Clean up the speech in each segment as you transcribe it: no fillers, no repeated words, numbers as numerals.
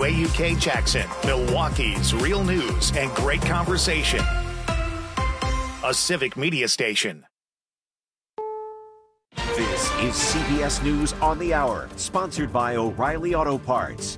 WAUK Jackson, Milwaukee's real news and great conversation. A Civic Media station. This is CBS News on the Hour, sponsored by O'Reilly Auto Parts.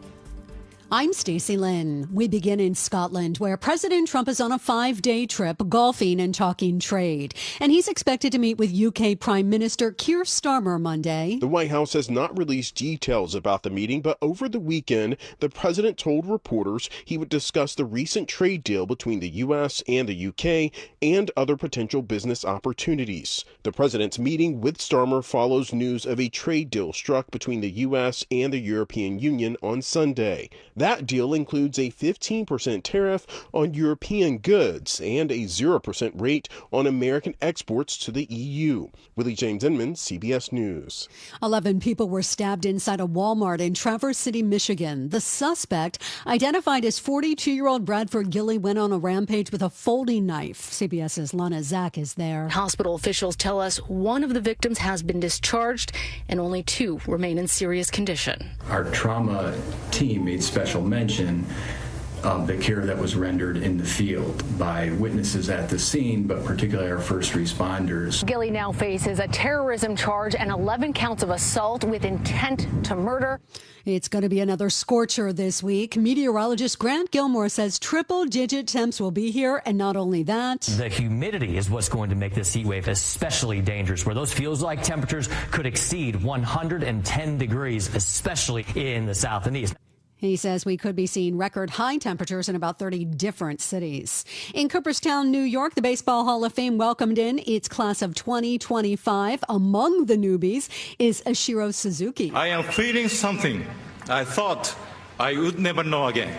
I'm Stacey Lynn. We begin in Scotland, where President Trump is on a 5-day trip golfing and talking trade. And he's expected to meet with UK Prime Minister Keir Starmer Monday. The White House has not released details about the meeting, but over the weekend, the president told reporters he would discuss the recent trade deal between the U.S. and the UK and other potential business opportunities. The president's meeting with Starmer follows news of a trade deal struck between the U.S. and the European Union on Sunday. That deal includes a 15% tariff on European goods and a 0% rate on American exports to the EU. Willie James Inman, CBS News. 11 people were stabbed inside a Walmart in Traverse City, Michigan. The suspect, identified as 42-year-old Bradford Gilly, went on a rampage with a folding knife. CBS's Lana Zach is there. Hospital officials tell us one of the victims has been discharged and only 2 remain in serious condition. Our trauma team made special mention of the care that was rendered in the field by witnesses at the scene, but particularly our first responders. Gilly now faces a terrorism charge and 11 counts of assault with intent to murder. It's going to be another scorcher this week. Meteorologist Grant Gilmore says triple-digit temps will be here, and not only that, the humidity is what's going to make this heat wave especially dangerous, where those feels-like temperatures could exceed 110 degrees, especially in the south and east. He says we could be seeing record high temperatures in about 30 different cities. In Cooperstown, New York, the Baseball Hall of Fame welcomed in its class of 2025. Among the newbies is Ichiro Suzuki. I am feeling something I thought I would never know again.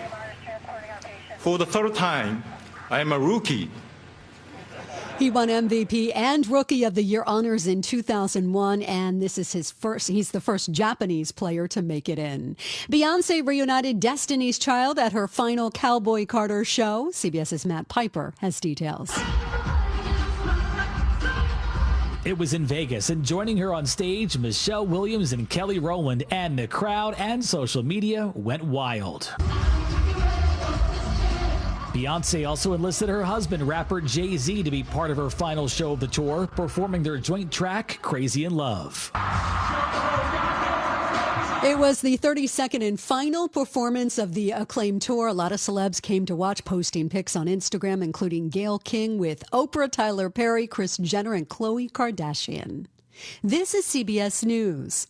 For the third time, I am a rookie. He won MVP and Rookie of the Year honors in 2001, and this is he's the first Japanese player to make it in. Beyonce reunited Destiny's Child at her final Cowboy Carter show. CBS's Matt Piper has details. It was in Vegas, and joining her on stage, Michelle Williams and Kelly Rowland, and the crowd and social media went wild. Beyonce also enlisted her husband, rapper Jay-Z, to be part of her final show of the tour, performing their joint track, Crazy in Love. It was the 32nd and final performance of the acclaimed tour. A lot of celebs came to watch, posting pics on Instagram, including Gayle King with Oprah, Tyler Perry, Kris Jenner, and Khloe Kardashian. This is CBS News.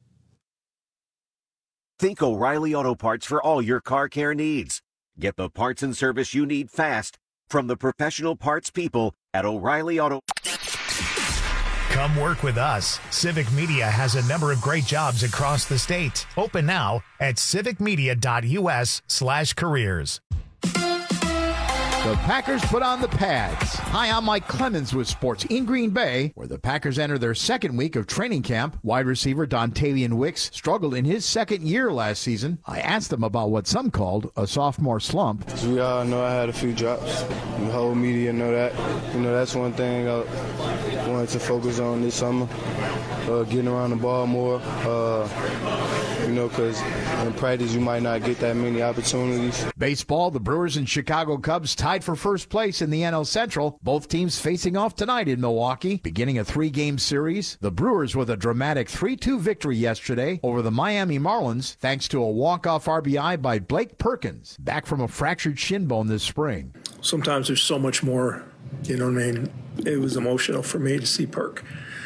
Think O'Reilly Auto Parts for all your car care needs. Get the parts and service you need fast from the professional parts people at O'Reilly Auto. Come work with us. Civic Media has a number of great jobs across the state. Open now at civicmedia.us/careers. The Packers put on the pads. Hi, I'm Mike Clemens with sports in Green Bay, where the Packers enter their second week of training camp. Wide receiver Dontavian Wicks struggled in his second year last season. I asked him about what some called a sophomore slump. We all know I had a few drops. The whole media know that. That's one thing I wanted to focus on this summer, getting around the ball more. Because in practice you might not get that many opportunities. Baseball, the Brewers and Chicago Cubs tied for first place in the NL Central. Both teams facing off tonight in Milwaukee, beginning a 3-game series. The Brewers with a dramatic 3-2 victory yesterday over the Miami Marlins, thanks to a walk-off RBI by Blake Perkins, back from a fractured shin bone this spring. Sometimes there's so much more, It was emotional for me to see Perk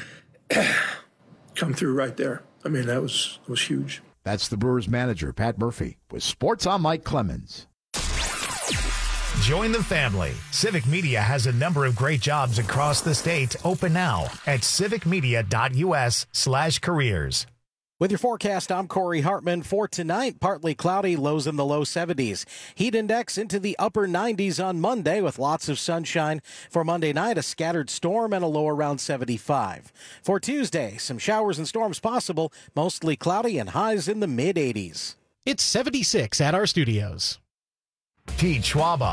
come through right there. That was huge. That's the Brewers manager, Pat Murphy, with Sports on Mike Clemens. Join the family. Civic Media has a number of great jobs across the state. Open now at civicmedia.us/careers. With your forecast, I'm Corey Hartman. For tonight, partly cloudy, lows in the low 70s. Heat index into the upper 90s on Monday with lots of sunshine. For Monday night, a scattered storm and a low around 75. For Tuesday, some showers and storms possible, mostly cloudy and highs in the mid-80s. It's 76 at our studios. Pete Schwaba,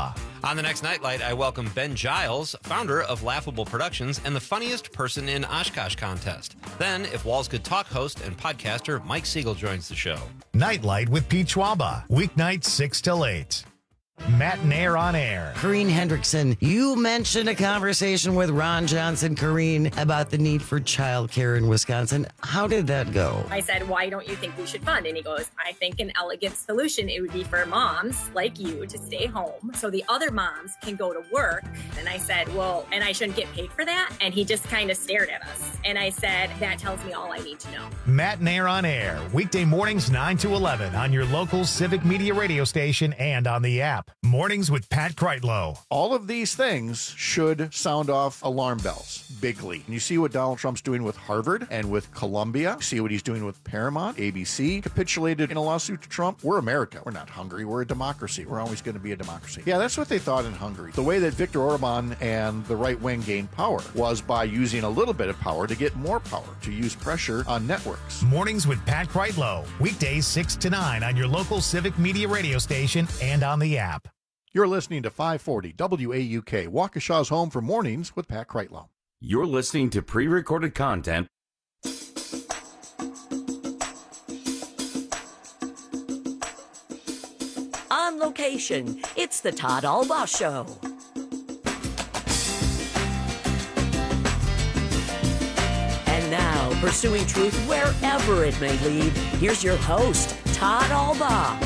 On the next Nightlight, I welcome Ben Giles, founder of Laughable Productions and the funniest person in Oshkosh contest. Then, If Walls Could Talk host and podcaster Mike Siegel joins the show. Nightlight with Pete Schwaba, weeknights 6 till 8. Matinee on Air. Corrine Hendrickson, you mentioned a conversation with Ron Johnson, Corrine, about the need for childcare in Wisconsin. How did that go? I said, why don't you think we should fund? And he goes, I think an elegant solution, it would be for moms like you to stay home so the other moms can go to work. And I said, well, and I shouldn't get paid for that? And he just kind of stared at us. And I said, that tells me all I need to know. Matinee on Air, weekday mornings 9 to 11 on your local Civic Media radio station and on the app. Mornings with Pat Kreitlow. All of these things should sound off alarm bells bigly. And you see what Donald Trump's doing with Harvard and with Columbia. You see what he's doing with Paramount. ABC capitulated in a lawsuit to Trump. We're America. We're not Hungary. We're a democracy. We're always going to be a democracy. Yeah, that's what they thought in Hungary. The way that Viktor Orban and the right wing gained power was by using a little bit of power to get more power, to use pressure on networks. Mornings with Pat Kreitlow. Weekdays 6 to 9 on your local Civic Media radio station and on the app. You're listening to 540 WAUK, Waukesha's home for mornings with Pat Kreitlow. You're listening to pre-recorded content. On location, it's the Todd Albaugh Show. And now, pursuing truth wherever it may lead, here's your host, Todd Albaugh.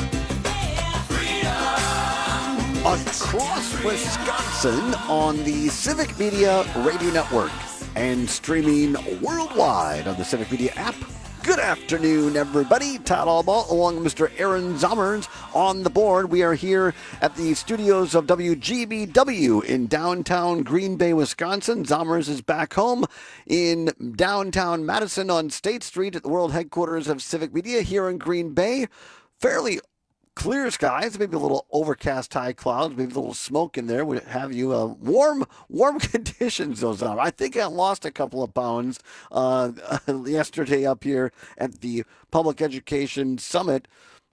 Across Wisconsin on the Civic Media Radio Network and streaming worldwide on the Civic Media app. Good afternoon, everybody. Todd Albaugh along with Mr. Aaron Zommers on the board. We are here at the studios of WGBW in downtown Green Bay, Wisconsin. Zommers is back home in downtown Madison on State Street at the world headquarters of Civic Media here in Green Bay. Fairly clear skies, maybe a little overcast high clouds, maybe a little smoke in there would have you warm conditions. Those are. I think I lost a couple of pounds yesterday up here at the Public Education Summit,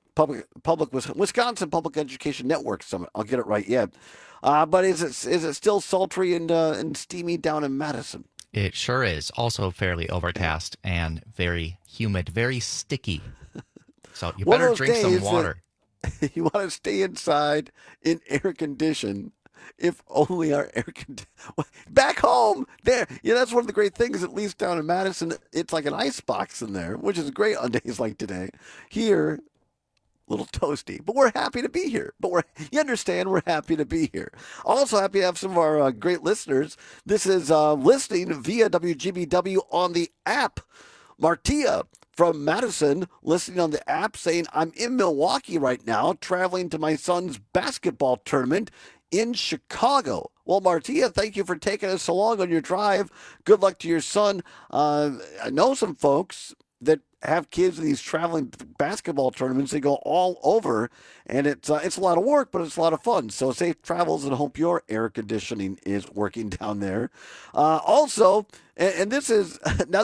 Wisconsin Public Education Network Summit. I'll get it right yet. But is it still sultry and steamy down in Madison? It sure is. Also fairly overcast and very humid, very sticky. So you better drink some water. You want to stay inside in air condition, if only our air condition. Back home, there. Yeah, that's one of the great things, at least down in Madison. It's like an ice box in there, which is great on days like today. Here, a little toasty, but we're happy to be here. You understand, we're happy to be here. Also happy to have some of our great listeners. This is listening via WGBW on the app. Martia from Madison, listening on the app, saying, I'm in Milwaukee right now, traveling to my son's basketball tournament in Chicago. Well, Martia, thank you for taking us along on your drive. Good luck to your son. I know some folks that have kids in these traveling basketball tournaments. They go all over, and it's a lot of work, but it's a lot of fun. So safe travels, and hope your air conditioning is working down there. Also, and this is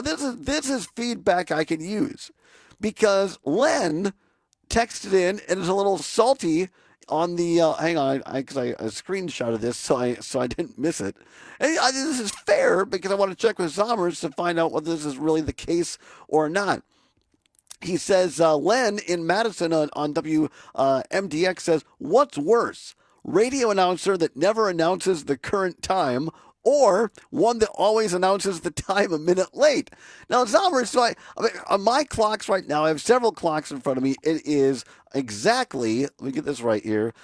feedback I can use, because Len texted in and is a little salty on the hang on, because I screenshotted this, so I didn't miss it. And this is fair because I want to check with Zommers to find out whether this is really the case or not. He says, Len in Madison on WMDX says, what's worse, radio announcer that never announces the current time, or one that always announces the time a minute late? Now, Zommers, so on my clocks right now, I have several clocks in front of me. It is exactly, let me get this right here,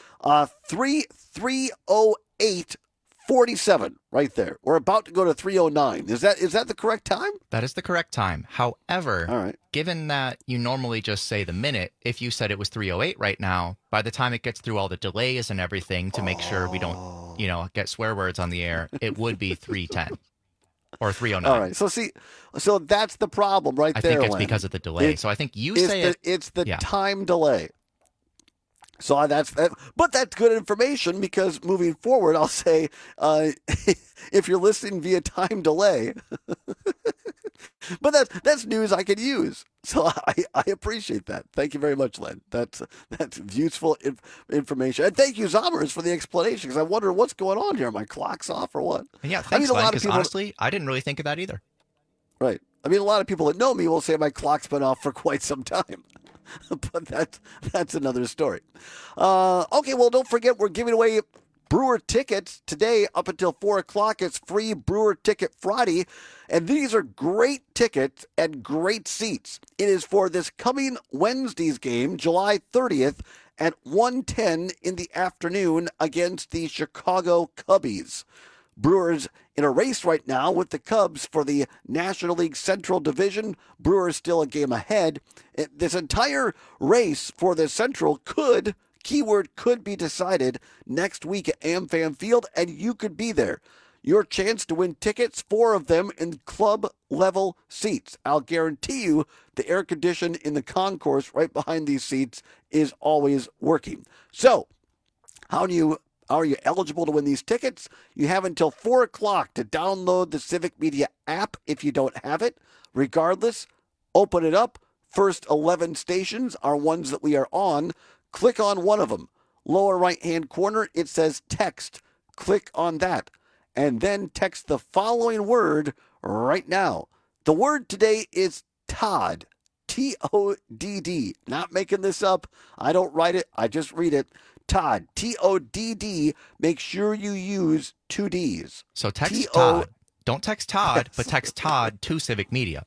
3:08:47 right there. We're about to go to 3:09. Is that the correct time? That is the correct time. However, all right, given that you normally just say the minute, if you said it was 3:08 right now, by the time it gets through all the delays and everything to make sure we don't, get swear words on the air, it would be 3:10 or 3:09. All right. So that's the problem right there. I think it's Len. because of the delay. So I think it's the time delay. So that's that, but that's good information, because moving forward, I'll say if you're listening via time delay, But that's news I can use. So I appreciate that. Thank you very much, Len. That's useful information. And thank you, Zommers, for the explanation, because I wonder what's going on here. My clock's off or what? And yeah, thanks, Len, because honestly, I didn't really think of that either. Right. I mean, a lot of people that know me will say my clock's been off for quite some time. But that's another story. Okay, well, don't forget we're giving away Brewer tickets today up until 4 o'clock. It's free Brewer Ticket Friday. And these are great tickets and great seats. It is for this coming Wednesday's game, July 30th at 1:10 in the afternoon against the Chicago Cubbies. Brewers in a race right now with the Cubs for the National League Central Division. Brewers still a game ahead. This entire race for the Central could be decided next week at AmFam Field, and you could be there. Your chance to win tickets, 4 of them in club-level seats. I'll guarantee you the air condition in the concourse right behind these seats is always working. So, how are you eligible to win these tickets? You have until 4 o'clock to download the Civic Media app if you don't have it. Regardless, open it up. First 11 stations are ones that we are on. Click on one of them. Lower right-hand corner, it says text. Click on that. And then text the following word right now. The word today is Todd. T-O-D-D. Not making this up. I don't write it. I just read it. Todd. T-O-D-D. Make sure you use 2 Ds. So text Todd. Don't text Todd, but text Todd to Civic Media.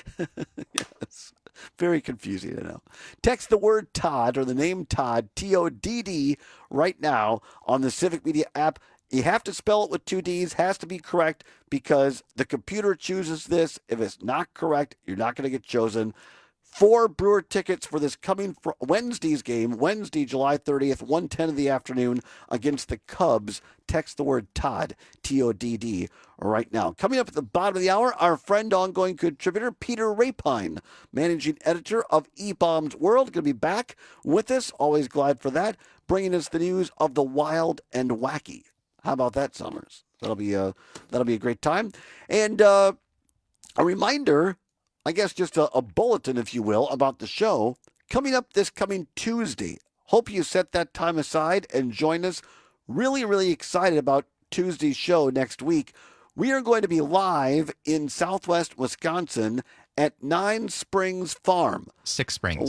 Yes. Very confusing, I know. Text the word Todd or the name Todd, T-O-D-D, right now on the Civic Media app. You have to spell it with 2 Ds, has to be correct, because the computer chooses this. If it's not correct, you're not going to get chosen. 4 Brewer tickets for this coming Wednesday's game, Wednesday, July 30th, 1:10 in the afternoon against the Cubs. Text the word Todd, T-O-D-D, right now. Coming up at the bottom of the hour, our friend, ongoing contributor, Peter Rapine, managing editor of E-Bombs World, going to be back with us. Always glad for that, bringing us the news of the wild and wacky. How about that, Summers? That'll be a great time. And a reminder, I guess just a bulletin, if you will, about the show coming up this coming Tuesday. Hope you set that time aside and join us. Really, really excited about Tuesday's show next week. We are going to be live in Southwest Wisconsin at 9 Springs Farm. 6 Springs.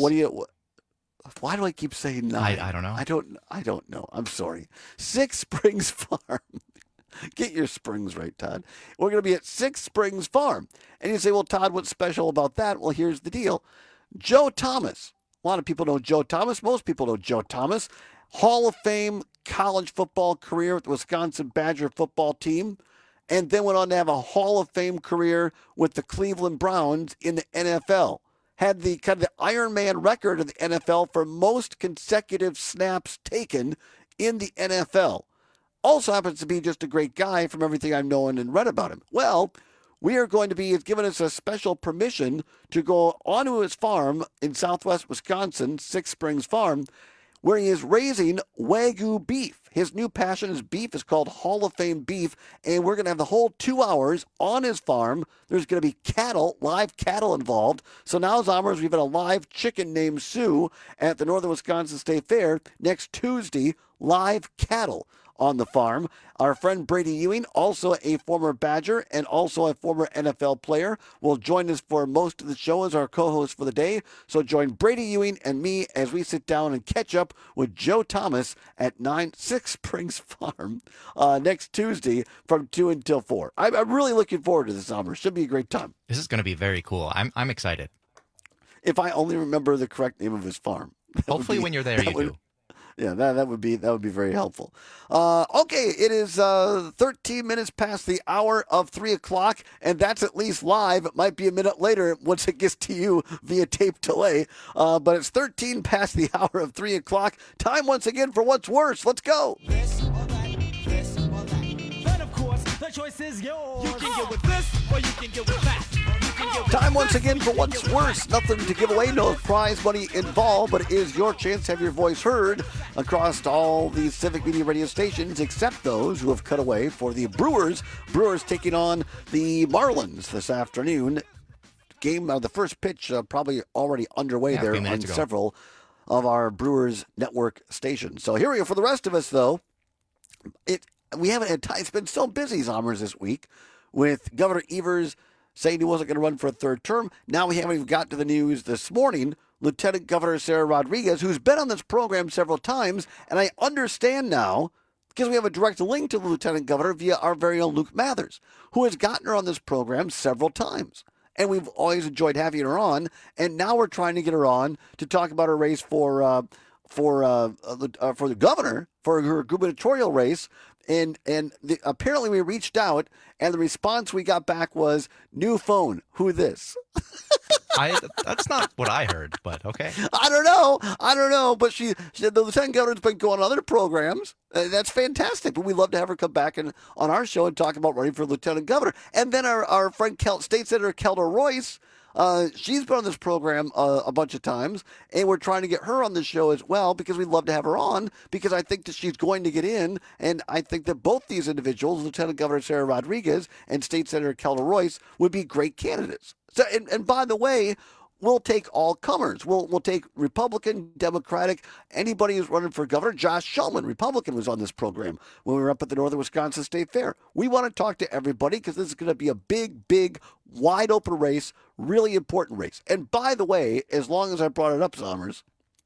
Why do I keep saying 9? I don't know. I don't know. I'm sorry. 6 Springs Farm. Get your springs right, Todd. We're going to be at 6 Springs Farm. And you say, well, Todd, what's special about that? Well, here's the deal. Joe Thomas. A lot of people know Joe Thomas. Most people know Joe Thomas. Hall of Fame college football career with the Wisconsin Badger football team. And then went on to have a Hall of Fame career with the Cleveland Browns in the NFL. Had the kind of the Iron Man record of the NFL for most consecutive snaps taken in the NFL. Also happens to be just a great guy from everything I've known and read about him. Well, we are going to be, he's given us a special permission to go onto his farm in Southwest Wisconsin, 6 Springs Farm, where he is raising Wagyu beef. His new passion, his beef, is called Hall of Fame beef, and we're going to have the whole 2 hours on his farm. There's going to be cattle, live cattle involved. So now, Zommers, we've got a live chicken named Sue at the Northern Wisconsin State Fair. Next Tuesday, live cattle on the farm. Our friend Brady Ewing, also a former Badger and also a former NFL player, will join us for most of the show as our co-host for the day. So join Brady Ewing and me as we sit down and catch up with Joe Thomas at 6 Springs Farm next Tuesday from 2 until 4. I'm really looking forward to this summer. Should be a great time. This is going to be very cool. I'm excited. If I only remember the correct name of his farm. Hopefully when you're there, you do. Yeah, that would be very helpful. Okay, it is 13 minutes past the hour of 3 o'clock, and that's at least live. It might be a minute later once it gets to you via tape delay, but it's 13 past the hour of 3 o'clock. Time once again for What's Worse. Let's go. This or that. But of course, the choice is yours. You can get with this or you can get with that. Time once again for What's Worse. Nothing to give away, no prize money involved, but it is your chance to have your voice heard across all the Civic Media radio stations, except those who have cut away for the Brewers. Brewers taking on the Marlins this afternoon game, the first pitch, probably already underway Yeah, a there few on minutes ago. several of our Brewers Network stations. So here we go. For the rest of us, though, we haven't had time. It's been so busy, Zommers, this week, with Governor Evers saying he wasn't going to run for a third term. Now we haven't even got to the news this morning. Lieutenant Governor Sarah Rodriguez, who's been on this program several times, and I understand now, because we have a direct link to the Lieutenant Governor via our very own Luke Mathers, who has gotten her on this program several times. And we've always enjoyed having her on, and now we're trying to get her on to talk about her race for the governor, for her gubernatorial race. And apparently we reached out, and the response we got back was, new phone, who this? That's not what I heard, but okay. I don't know. But she the Lieutenant Governor's been going on other programs. That's fantastic. But we'd love to have her come back on our show and talk about running for Lieutenant Governor. And then our friend State Senator Kelda Royce, she's been on this program a bunch of times, and we're trying to get her on the show as well because we'd love to have her on because I think that she's going to get in, and I think that both these individuals, Lieutenant Governor Sarah Rodriguez and State Senator Kelda Royce, would be great candidates. So, and by the way, we'll take all comers. We'll take Republican, Democratic, anybody who's running for governor. Josh Shulman, Republican, was on this program when we were up at the Northern Wisconsin State Fair. We want to talk to everybody because this is going to be a big, wide open race, really important race. And by the way, as long as I brought it up, Zommers,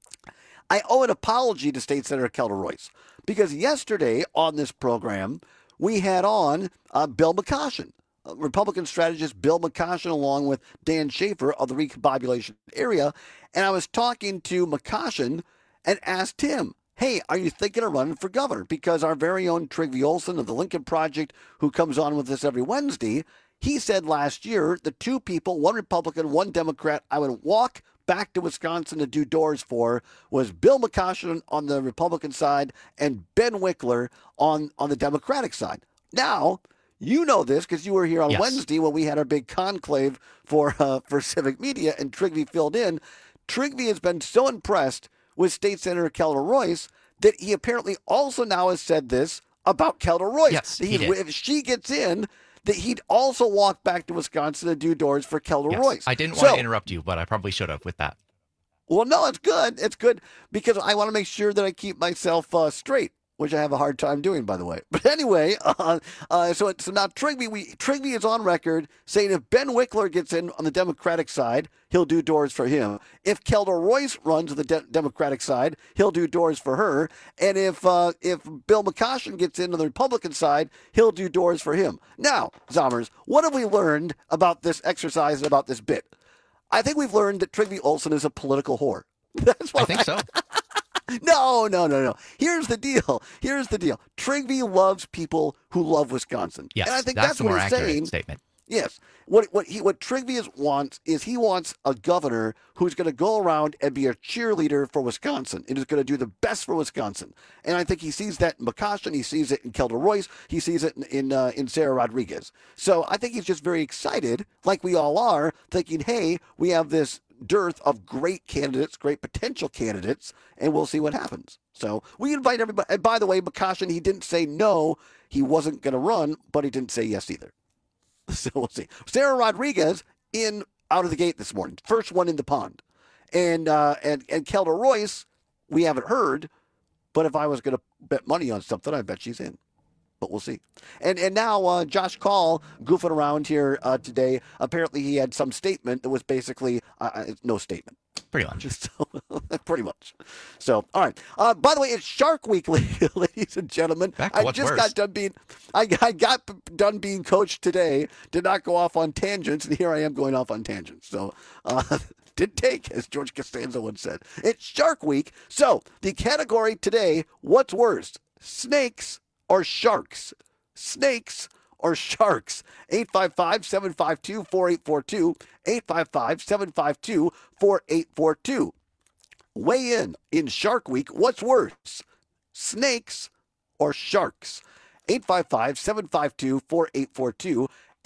I owe an apology to State Senator Kelda Royce because yesterday on this program, we had on Bill McCoshen. Republican strategist Bill McCoshen along with Dan Schaefer of the recombobulation area. And I was talking to McCoshen and asked him, hey, are you thinking of running for governor? Because our very own Trygve Olson of the Lincoln Project, who comes on with us every Wednesday, he said last year the two people, one Republican, one Democrat, I would walk back to Wisconsin to do doors for was Bill McCoshen on the Republican side and Ben Wickler on the Democratic side. Now, you know this because you were here on Wednesday when we had our big conclave for Civic Media, and Trygve filled in. Trygve has been so impressed with State Senator Kelda Royce that he apparently also now has said this about Kelda Royce. Yes, he did. If she gets in, that he'd also walk back to Wisconsin to do doors for Kelda Royce. I didn't want to interrupt you, but I probably should have with that. Well, no, it's good. It's good because I want to make sure that I keep myself straight, which I have a hard time doing, by the way. But anyway, so now Trygve is on record saying if Ben Wickler gets in on the Democratic side, he'll do doors for him. If Kelda Royce runs on the Democratic side, he'll do doors for her. And if Bill McCoshen gets in on the Republican side, he'll do doors for him. Now, Zommers, what have we learned about this exercise and about this bit? I think we've learned that Trygve Olson is a political whore. That's what I think so. No. Here's the deal. Trygve loves people who love Wisconsin. Yes, and I think that's the what more he's accurate saying. statement. Yes. What Trygve wants is he wants a governor who's going to go around and be a cheerleader for Wisconsin and is going to do the best for Wisconsin. And I think he sees that in McCoshen. He sees it in Kelda Royce. He sees it in Sarah Rodriguez. So I think he's just very excited, like we all are, thinking, hey, we have this dearth of great candidates, great potential candidates, and we'll see what happens. So we invite everybody. And by the way, McCoshen, he didn't say no, he wasn't going to run, but he didn't say yes either. So we'll see. Sarah Rodriguez out of the gate this morning, first one in the pond, and Kelda Royce, we haven't heard, but if I was going to bet money on something, I bet she's in. But we'll see. And now Josh Call goofing around here today. Apparently he had some statement that was basically no statement. Pretty much. Pretty much. So, all right. By the way, it's Shark Week, ladies and gentlemen. I got done being coached today. Did not go off on tangents, and here I am going off on tangents. So, didn't take, as George Costanza once said. It's Shark Week. So, the category today, what's worse, snakes or sharks? Snakes or sharks? 855-752-4842. 855-752-4842. Weigh in Shark Week. What's worse, snakes or sharks? 855-752-4842.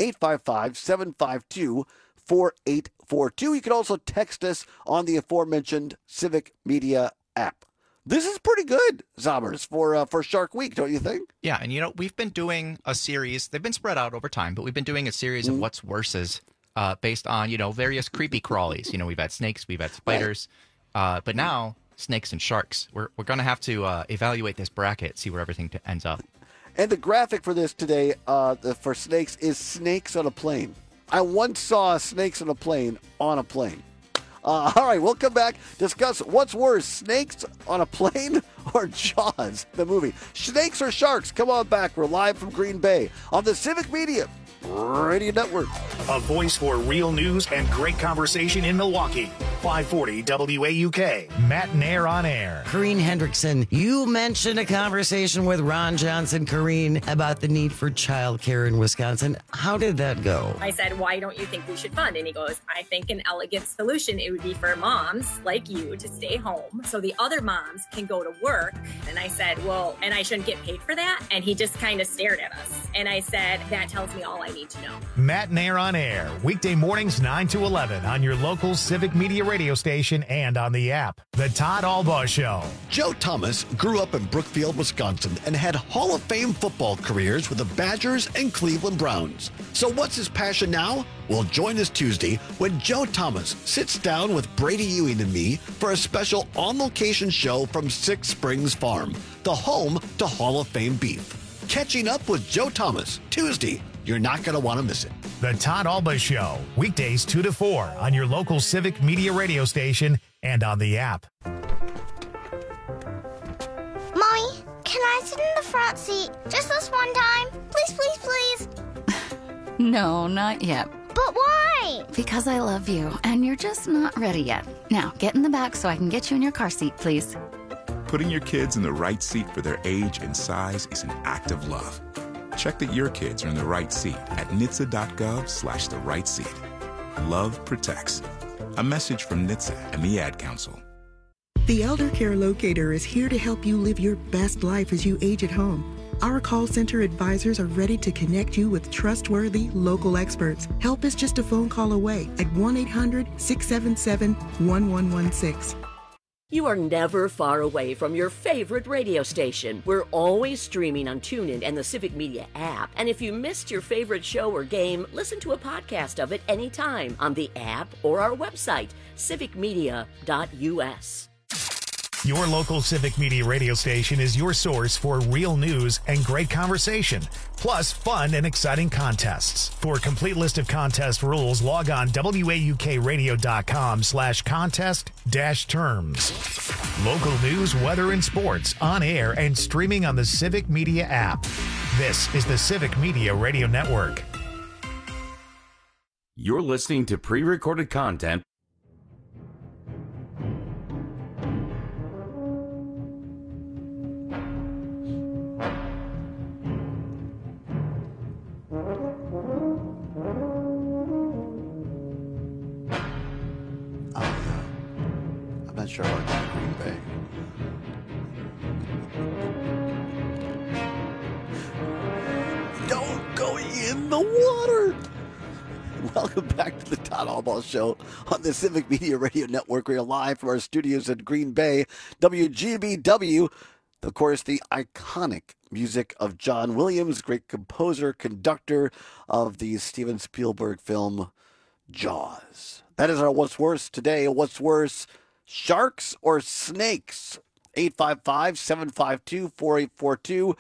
855-752-4842. You can also text us on the aforementioned Civic Media app. This is pretty good, Zommers, for Shark Week, don't you think? Yeah, and we've been doing a series. They've been spread out over time, but we've been doing a series of what's worses based on, various creepy crawlies. We've had snakes, we've had spiders, but now snakes and sharks. We're going to have to evaluate this bracket, see where everything ends up. And the graphic for this today for snakes is snakes on a plane. I once saw snakes on a plane on a plane. All right, we'll come back, discuss what's worse, snakes on a plane or Jaws, the movie. Snakes or sharks? Come on back. We're live from Green Bay on the Civic Media Radio Network. A voice for real news and great conversation in Milwaukee. 540 WAUK. Matt Nair on air. Corrine Hendrickson, you mentioned a conversation with Ron Johnson, Corrine, about the need for childcare in Wisconsin. How did that go? I said, why don't you think we should fund? And he goes, I think an elegant solution, it would be for moms like you to stay home so the other moms can go to work. And I said, well, and I shouldn't get paid for that? And he just kind of stared at us. And I said, that tells me all I need to know. Matt Nair on air. Weekday mornings 9 to 11 on your local Civic Media radio station and on the app. The Todd Albaugh Show. Joe Thomas grew up in Brookfield, Wisconsin, and had Hall of Fame football careers with the Badgers and Cleveland Browns. So what's his passion now? Well, join us Tuesday when Joe Thomas sits down with Brady Ewing and me for a special on-location show from Six Springs Farm, the home to Hall of Fame beef. Catching up with Joe Thomas, Tuesday. You're not going to want to miss it. The Todd Albaugh Show, weekdays 2 to 4 on your local Civic Media radio station and on the app. Mommy, can I sit in the front seat just this one time? Please, please, please. No, not yet. But why? Because I love you, and you're just not ready yet. Now, get in the back so I can get you in your car seat, please. Putting your kids in the right seat for their age and size is an act of love. Check that your kids are in the right seat at NHTSA.gov/the right seat. Love protects. A message from NHTSA and the Ad Council. The Elder Care Locator is here to help you live your best life as you age at home. Our call center advisors are ready to connect you with trustworthy local experts. Help is just a phone call away at 1-800-677-1116. You are never far away from your favorite radio station. We're always streaming on TuneIn and the Civic Media app. And if you missed your favorite show or game, listen to a podcast of it anytime on the app or our website, civicmedia.us. Your local Civic Media radio station is your source for real news and great conversation, plus fun and exciting contests. For a complete list of contest rules, log on WAUKradio.com/contest-terms. Local news, weather, and sports on air and streaming on the Civic Media app. This is the Civic Media Radio Network. You're listening to pre-recorded content. I'm not sure about Green Bay. Don't go in the water. Welcome back to the Todd Albaugh Show on the Civic Media Radio Network. We are live from our studios at Green Bay, WGBW. Of course, the iconic music of John Williams, great composer, conductor of the Steven Spielberg film Jaws. That is our What's Worse today. What's worse, sharks or snakes? 855-752-4842,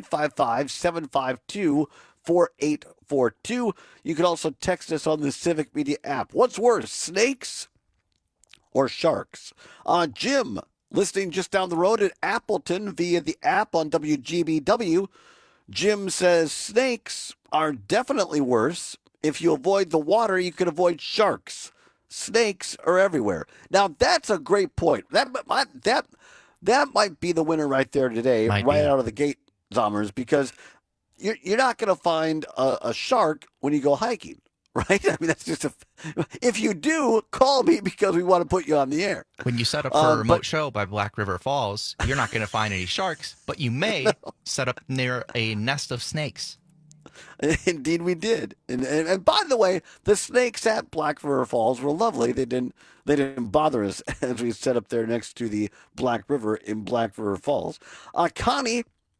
855-752-4842. You can also text us on the Civic Media app. What's worse, snakes or sharks? Jim, listening just down the road at Appleton via the app on WGBW. Jim says snakes are definitely worse. If you avoid the water, you can avoid sharks. Snakes are everywhere. Now, that's a great point. That might be the winner right there today, right out of the gate, Zommers, because you're not going to find a shark when you go hiking, right? I mean, that's just if you do, call me because we want to put you on the air. When you set up for a remote show by Black River Falls, you're not going to find any sharks, but you may set up near a nest of snakes. Indeed, we did. And by the way, the snakes at Black River Falls were lovely. They didn't bother us as we set up there next to the Black River in Black River Falls. Connie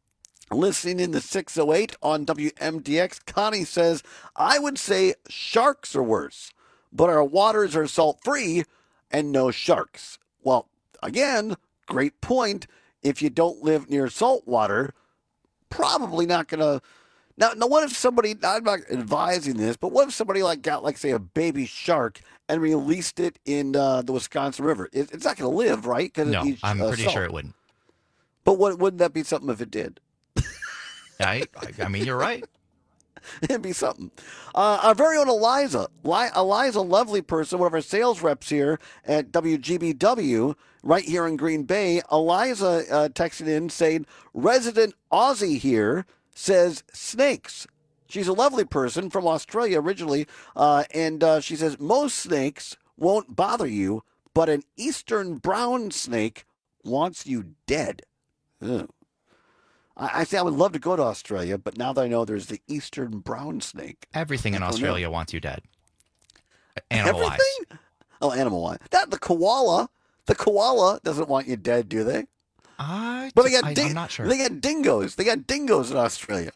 Listening in the 608 on WMDX, Connie says, I would say sharks are worse, but our waters are salt-free and no sharks. Well, again, great point. If you don't live near salt water, probably not going to... Now, what if somebody, I'm not advising this, but what if somebody got, say, a baby shark and released it in the Wisconsin River? It's not going to live, right? No, I'm pretty sure it wouldn't. But wouldn't that be something if it did? I mean, you're right. It'd be something. Our very own Eliza. Eliza, lovely person, one of our sales reps here at WGBW, right here in Green Bay. Eliza texted in saying, resident Aussie here says snakes. She's a lovely person from Australia originally, and she says, most snakes won't bother you, but an eastern brown snake wants you dead. Ugh. I say I would love to go to Australia, but now that I know there's the eastern brown snake. Everything in Australia wants you dead. Animal-wise. Everything? Oh, animal-wise. The koala. The koala doesn't want you dead, do they? But I'm not sure. They got dingoes. They got dingoes in Australia.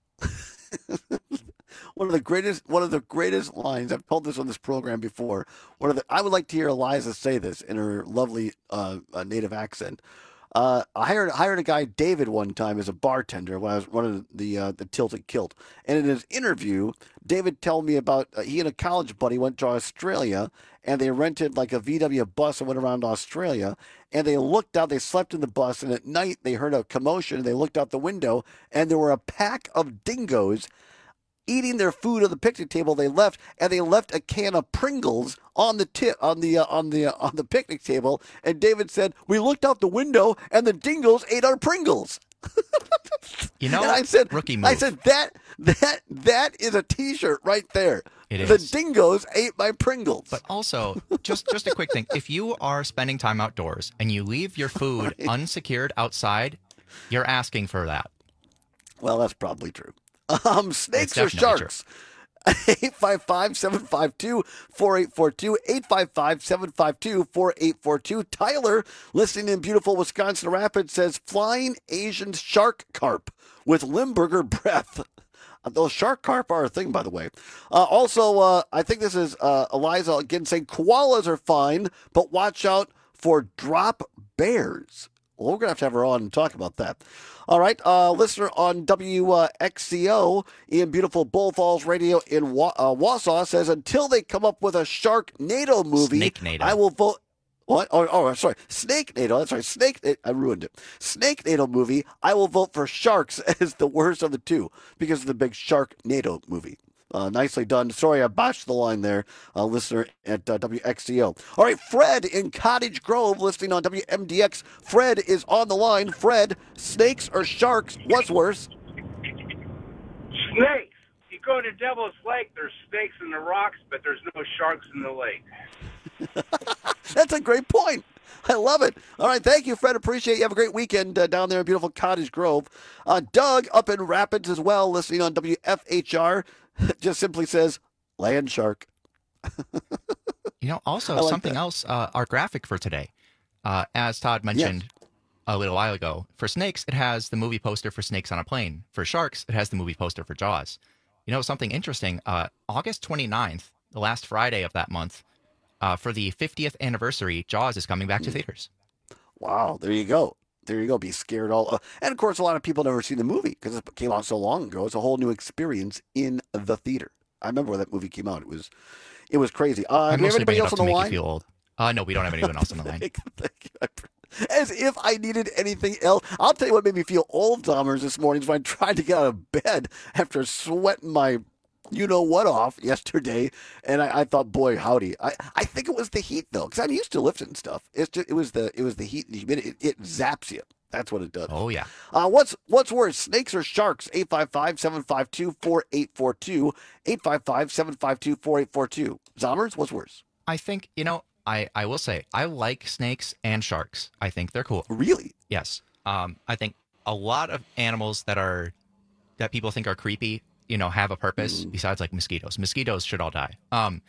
One of the greatest lines. I've told this on this program before. I would like to hear Eliza say this in her lovely native accent. I hired a guy, David, one time as a bartender when I was running the Tilted Kilt. And in his interview, David told me about he and a college buddy went to Australia, and they rented like a VW bus and went around Australia. And they looked out, they slept in the bus, and at night they heard a commotion, and they looked out the window, and there were a pack of dingoes eating their food at the picnic table. They left, and they left a can of Pringles on the picnic table. And David said, "We looked out the window, and the dingoes ate our Pringles." You know, and I said, rookie move. I said that is a T-shirt right there. It is. The dingoes ate my Pringles. But also, just a quick thing: if you are spending time outdoors and you leave your food unsecured outside, you're asking for that. Well, that's probably true. Snakes or sharks? 855-752-4842. 855-752-4842. Tyler, listening in beautiful Wisconsin Rapids, says flying Asian shark carp with Limburger breath. Those shark carp are a thing, by the way. Also, I think this is Eliza again saying koalas are fine, but watch out for drop bears. Well, we're going to have her on and talk about that. All right, listener on WXCO in beautiful Bull Falls Radio in Wausau says, until they come up with a Sharknado movie, Snake-nado. I will vote. What? Oh, sorry. Snake-nado. That's right. I ruined it. Snake-nado movie, I will vote for Sharks as the worst of the two because of the big Sharknado movie. Nicely done. Sorry, I botched the line there, listener at WXCO. All right, Fred in Cottage Grove, listening on WMDX. Fred is on the line. Fred, snakes or sharks, what's worse? Snakes. You go to Devil's Lake, there's snakes in the rocks, but there's no sharks in the lake. That's a great point. I love it. All right, thank you, Fred. Appreciate you. Have a great weekend down there in beautiful Cottage Grove. Doug up in Rapids as well, listening on WFHR. Just simply says, land shark. You know, also like something else, our graphic for today, as Todd mentioned a little while ago, for snakes, it has the movie poster for Snakes on a Plane. For sharks, it has the movie poster for Jaws. You know, something interesting, August 29th, the last Friday of that month, for the 50th anniversary, Jaws is coming back to theaters. Wow, there you go. There you go. Be scared all. And of course, a lot of people never seen the movie because it came out so long ago. It's a whole new experience in the theater. I remember when that movie came out. It was crazy. Do we have anybody else on the line? You feel old. No, we don't have anyone else on the line. Thank you. As if I needed anything else. I'll tell you what made me feel old, Dahmers, this morning is when I tried to get out of bed after sweating my you-know-what off yesterday, and I thought, boy, howdy. I think it was the heat, though, because I'm used to lifting stuff. It was the heat and the humidity. It zaps you. That's what it does. Oh, yeah. What's worse, snakes or sharks? 855-752-4842. 855-752-4842. Zommers, what's worse? I think, I will say, I like snakes and sharks. I think they're cool. Really? Yes. I think a lot of animals that people think are creepy, have a purpose besides like mosquitoes. Mosquitoes should all die.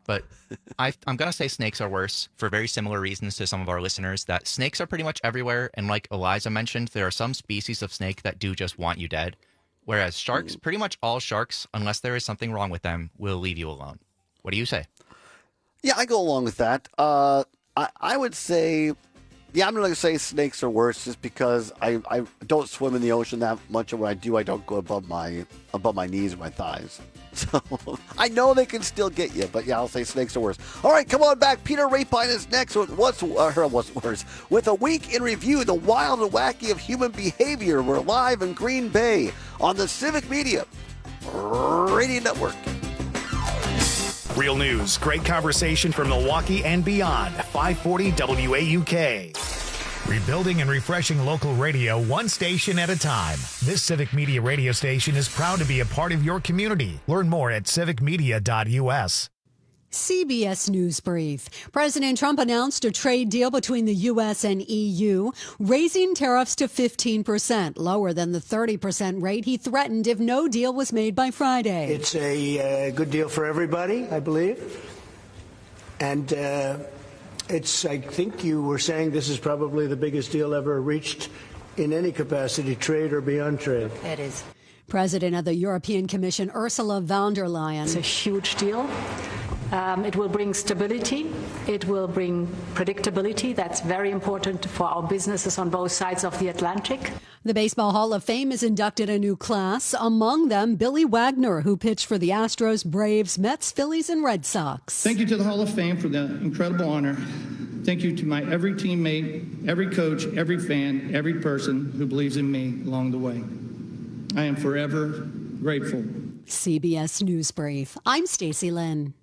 But I'm going to say snakes are worse for very similar reasons to some of our listeners, that snakes are pretty much everywhere. And like Eliza mentioned, there are some species of snake that do just want you dead. Whereas sharks, pretty much all sharks, unless there is something wrong with them, will leave you alone. What do you say? Yeah, I go along with that. I would say, yeah, I'm going to say snakes are worse just because I don't swim in the ocean that much. And when I do, I don't go above my knees or my thighs. So I know they can still get you, but yeah, I'll say snakes are worse. All right, come on back. Peter Rapine is next with what's worse. With a week in review, the wild and wacky of human behavior. We're live in Green Bay on the Civic Media Radio Network. Real news, great conversation from Milwaukee and beyond. 540 WAUK. Rebuilding and refreshing local radio one station at a time. This Civic Media radio station is proud to be a part of your community. Learn more at civicmedia.us. CBS News Brief. President Trump announced a trade deal between the U.S. and EU, raising tariffs to 15%, lower than the 30% rate he threatened if no deal was made by Friday. It's a good deal for everybody, I believe. And I think you were saying this is probably the biggest deal ever reached in any capacity, trade or beyond trade. It is. President of the European Commission, Ursula von der Leyen. It's a huge deal. It will bring stability. It will bring predictability. That's very important for our businesses on both sides of the Atlantic. The Baseball Hall of Fame has inducted a new class, among them Billy Wagner, who pitched for the Astros, Braves, Mets, Phillies, and Red Sox. Thank you to the Hall of Fame for the incredible honor. Thank you to my every teammate, every coach, every fan, every person who believes in me along the way. I am forever grateful. CBS News Brief. I'm Stacey Lynn.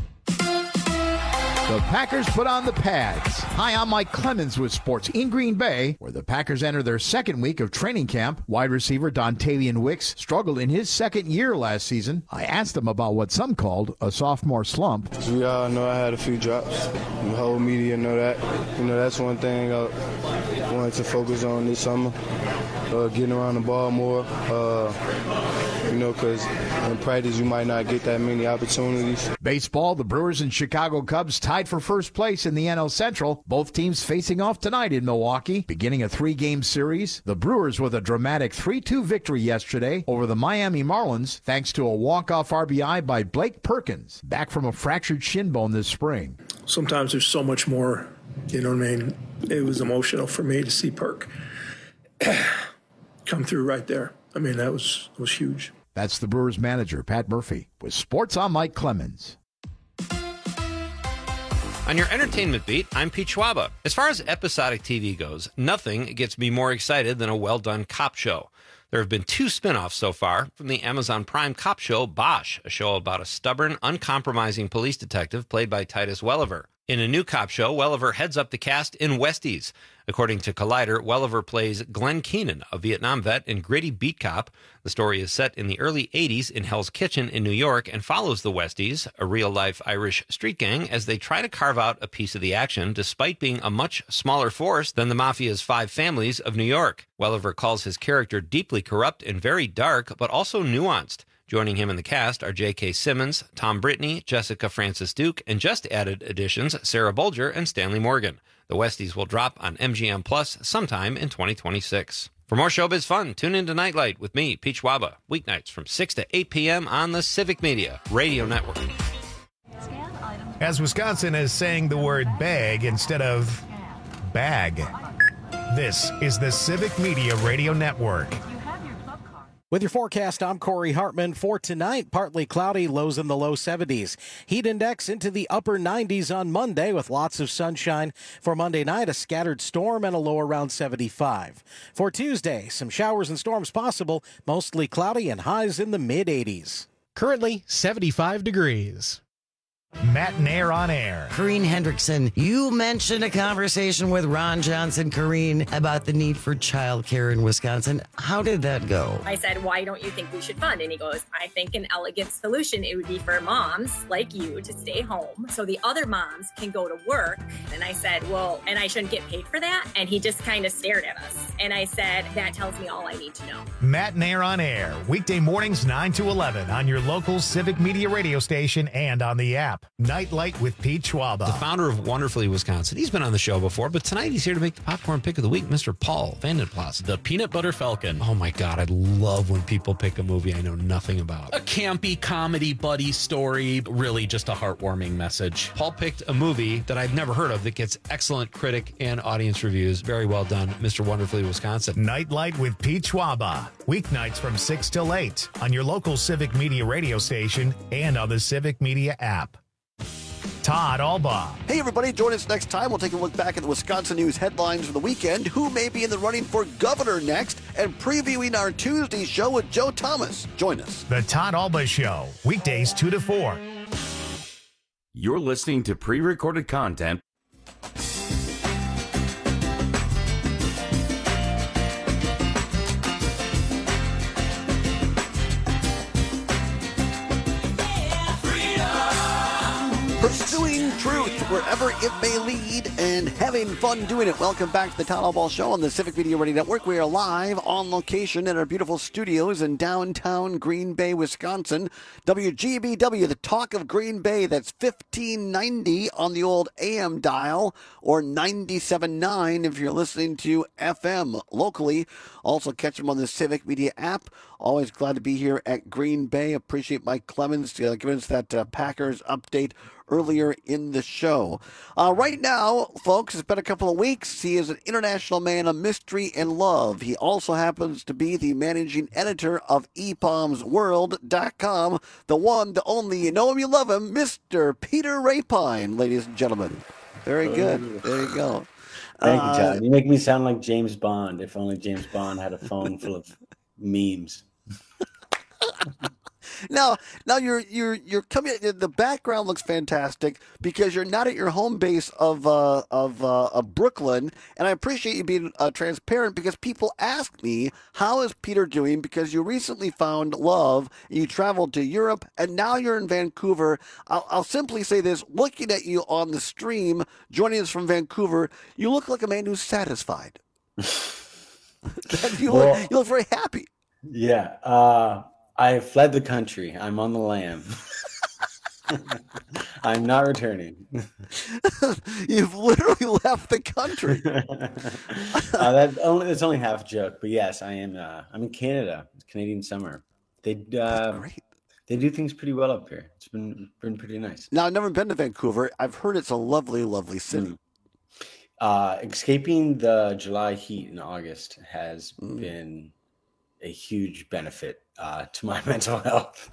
The Packers put on the pads. Hi, I'm Mike Clemens with sports in Green Bay, where the Packers enter their second week of training camp. Wide receiver Dontavian Wicks struggled in his second year last season. I asked him about what some called a sophomore slump. As we all know, I had a few drops. The whole media know that. That's one thing I wanted to focus on this summer, getting around the ball more. Because in practice you might not get that many opportunities. Baseball, the Brewers and Chicago Cubs tied for first place in the NL Central. Both teams facing off tonight in Milwaukee, beginning a 3-game series. The Brewers with a dramatic 3-2 victory yesterday over the Miami Marlins, thanks to a walk-off RBI by Blake Perkins, back from a fractured shin bone this spring. Sometimes there's so much more, It was emotional for me to see Perk come through right there. That was huge. That's the Brewers manager, Pat Murphy, with Sports on Mike Clemens. On your entertainment beat, I'm Pete Schwaba. As far as episodic TV goes, nothing gets me more excited than a well-done cop show. There have been 2 spin-offs so far from the Amazon Prime cop show Bosch, a show about a stubborn, uncompromising police detective played by Titus Welliver. In a new cop show, Welliver heads up the cast in Westies. According to Collider, Welliver plays Glenn Keenan, a Vietnam vet and gritty beat cop. The story is set in the early 80s in Hell's Kitchen in New York and follows the Westies, a real-life Irish street gang, as they try to carve out a piece of the action despite being a much smaller force than the Mafia's 5 families of New York. Welliver calls his character deeply corrupt and very dark, but also nuanced. Joining him in the cast are J.K. Simmons, Tom Brittney, Jessica Francis Duke, and just added additions Sarah Bolger and Stanley Morgan. The Westies will drop on MGM Plus sometime in 2026. For more showbiz fun, tune in to Nightlight with me, Pete Schwaba, weeknights from 6 to 8 p.m. on the Civic Media Radio Network. As Wisconsin is saying the word bag instead of bag. This is the Civic Media Radio Network. With your forecast, I'm Corey Hartman. For tonight, partly cloudy, lows in the low 70s. Heat index into the upper 90s on Monday with lots of sunshine. For Monday night, a scattered storm and a low around 75. For Tuesday, some showers and storms possible, mostly cloudy and highs in the mid-80s. Currently 75 degrees. Matt Nair on air. Corrine Hendrickson, you mentioned a conversation with Ron Johnson, Corrine, about the need for childcare in Wisconsin. How did that go? I said, why don't you think we should fund? And he goes, I think an elegant solution, it would be for moms like you to stay home so the other moms can go to work. And I said, well, and I shouldn't get paid for that? And he just kind of stared at us. And I said, that tells me all I need to know. Matt Nair on air, weekday mornings 9 to 11 on your local Civic Media radio station and on the app. Nightlight with Pete Schwaba. The founder of Wonderfully Wisconsin. He's been on the show before, but tonight he's here to make the popcorn pick of the week, Mr. Paul Vandenplas. The Peanut Butter Falcon. Oh my God, I love when people pick a movie I know nothing about. A campy comedy buddy story, really just a heartwarming message. Paul picked a movie that I've never heard of that gets excellent critic and audience reviews. Very well done, Mr. Wonderfully Wisconsin. Nightlight with Pete Schwaba. Weeknights from 6 till 8 on your local Civic Media radio station and on the Civic Media app. Todd Albaugh. Hey, everybody. Join us next time. We'll take a look back at the Wisconsin news headlines for the weekend, who may be in the running for governor next, and previewing our Tuesday show with Joe Thomas. Join us. The Todd Albaugh Show, weekdays 2 to 4. You're listening to pre-recorded content. Pursuing truth wherever it may lead and having fun doing it. Welcome back to the Todd Albaugh Show on the Civic Media Radio Network. We are live on location in our beautiful studios in downtown Green Bay, Wisconsin. WGBW, the talk of Green Bay. That's 1590 on the old AM dial, or 97.9 if you're listening to FM locally. Also catch them on the Civic Media app. Always glad to be here at Green Bay. Appreciate Mike Clemens giving us that Packers update earlier in the show. Right now, folks, it's been a couple of weeks. He is an international man of mystery and love. He also happens to be the managing editor of EPOMsWorld.com. The one, the only, you know him, you love him, Mr. Peter Rapine, ladies and gentlemen. Very good. There you go. Thank you, Todd. You make me sound like James Bond. If only James Bond had a phone full of memes. Now you're coming. The background looks fantastic because you're not at your home base of Brooklyn, and I appreciate you being transparent because people ask me, how is Peter doing? Because you recently found love, you traveled to Europe, and now you're in Vancouver. I'll simply say this: looking at you on the stream, joining us from Vancouver, you look like a man who's satisfied. you look very happy. Yeah. I fled the country. I'm on the lam. I'm not returning. You've literally left the country. It's only half a joke, but yes, I am. I'm in Canada. It's Canadian summer. They do things pretty well up here. It's been pretty nice. Now, I've never been to Vancouver. I've heard it's a lovely, lovely city. Escaping the July heat in August has been a huge benefit to my mental health.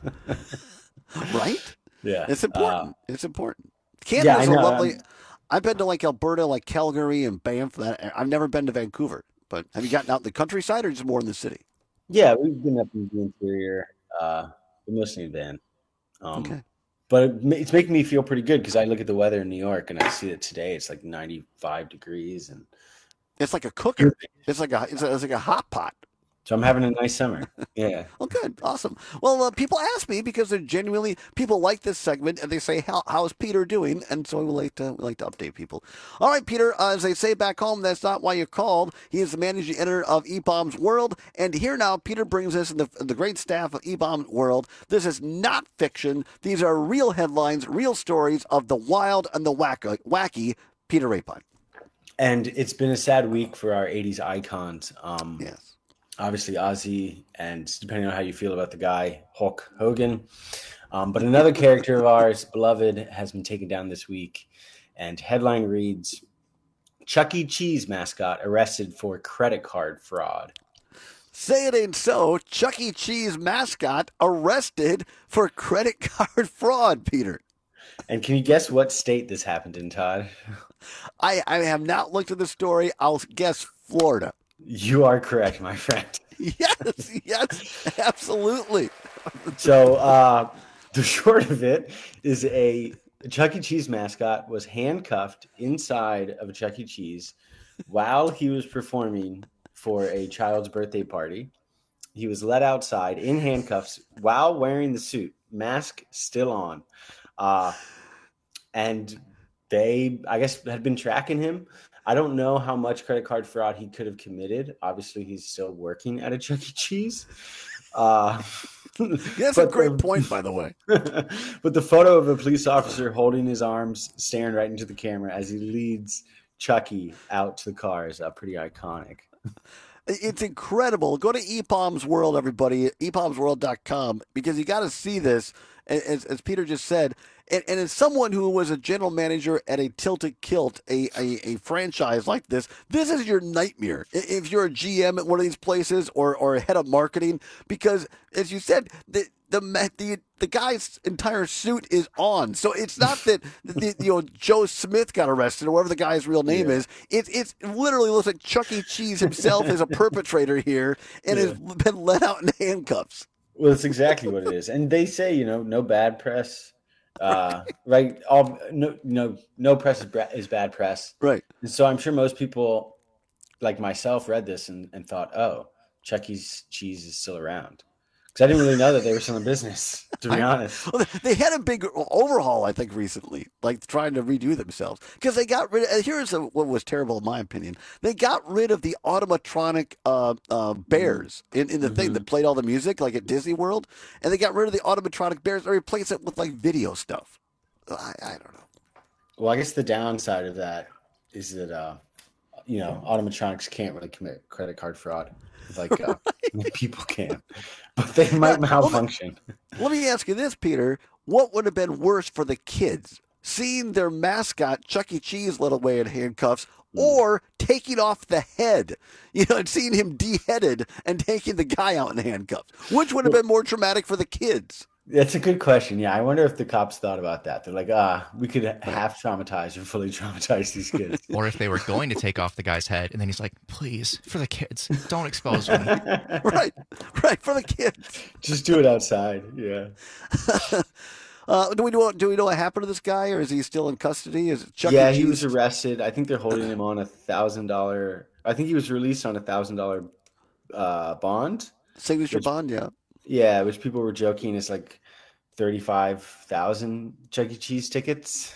Right? Yeah. It's important. It's important. Canada's a lovely... I've been to like Alberta, like Calgary and Banff. I've never been to Vancouver. But have you gotten out in the countryside or just more in the city? Yeah, we've been up in the interior. Mostly in van. Okay. But it's making me feel pretty good because I look at the weather in New York and I see that today it's like 95 degrees. And it's like a cooker. It's like a hot pot. So I'm having a nice summer. Yeah. Well, good. Awesome. Well, people ask me because they're genuinely, people like this segment and they say, how's Peter doing? And so we like to update people. All right, Peter, as they say back home, that's not why you called. He is the managing editor of EPOM's World. And here now, Peter brings us the great staff of EPOM's World. This is not fiction. These are real headlines, real stories of the wild and the wacky Peter Rapine. And it's been a sad week for our 80s icons. Yes. Obviously, Ozzy, and depending on how you feel about the guy, Hulk Hogan. But another character of ours, beloved, has been taken down this week. And headline reads, Chuck E. Cheese mascot arrested for credit card fraud. Say it ain't so. Chuck E. Cheese mascot arrested for credit card fraud, Peter. And can you guess what state this happened in, Todd? I have not looked at the story. I'll guess Florida. You are correct, my friend. Yes, absolutely. So the short of it is a Chuck E. Cheese mascot was handcuffed inside of a Chuck E. Cheese while he was performing for a child's birthday party. He was let outside in handcuffs while wearing the suit, mask still on. And they, I guess, had been tracking him. I don't know how much credit card fraud he could have committed. Obviously, he's still working at a Chuck E. Cheese. That's a great point, by the way. But the photo of a police officer holding his arms, staring right into the camera as he leads Chucky out to the car is pretty iconic. It's incredible. Go to ePalms World, everybody, epalmsworld.com, because you got to see this, as Peter just said. And as someone who was a general manager at a Tilted Kilt, a franchise like this is your nightmare if you're a GM at one of these places or a head of marketing, because, as you said, the guy's entire suit is on. So it's not that Joe Smith got arrested or whatever the guy's real name is. It's literally looks like Chuck E. Cheese himself is a perpetrator here and has been let out in handcuffs. Well, that's exactly what it is. And they say, no bad press. Right. No press is bad press. Right. And so I'm sure most people like myself read this and thought, oh, Chuck E. Cheese is still around. Because I didn't really know that they were still in business, to be honest. Well, they had a big overhaul, I think, recently, like trying to redo themselves. Because they got rid of, here's what was terrible in my opinion. They got rid of the automatronic bears in the thing that played all the music, like at Disney World. And they got rid of the automatronic bears and replaced it with like video stuff. I don't know. Well, I guess the downside of that is that, automatronics can't really commit credit card fraud. Like people can, but they might malfunction. Let me ask you this, Peter. What would have been worse for the kids? Seeing their mascot, Chuck E. Cheese, led away in handcuffs, or taking off the head, and seeing him deheaded and taking the guy out in handcuffs? Which would have been more traumatic for the kids? That's a good question. Yeah, I wonder if the cops thought about that. They're like, we could half traumatize or fully traumatize these kids. Or if they were going to take off the guy's head, and then he's like, please, for the kids, don't expose me. Right, for the kids. Just do it outside, yeah. Do we know what happened to this guy, or is he still in custody? Is it Chuck? Yeah, he was arrested. I think they're holding him on $1,000. I think he was released on $1,000 bond. Signature bond, yeah. Yeah, which people were joking is like 35,000 Chuck E. Cheese tickets.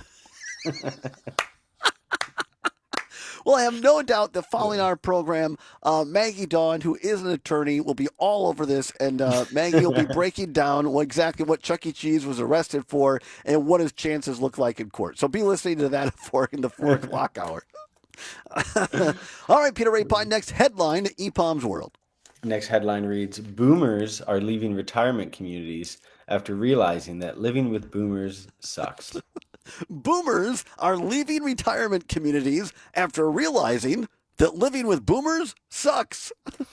Well, I have no doubt that following our program, Maggie Dawn, who is an attorney, will be all over this, and Maggie will be breaking down exactly what Chuck E. Cheese was arrested for and what his chances look like in court. So be listening to that in the 4 o'clock hour. All right, Peter Rapine, next headline, ePalms World. Next headline reads, Boomers are leaving retirement communities after realizing that living with boomers sucks. Boomers are leaving retirement communities after realizing that living with boomers sucks.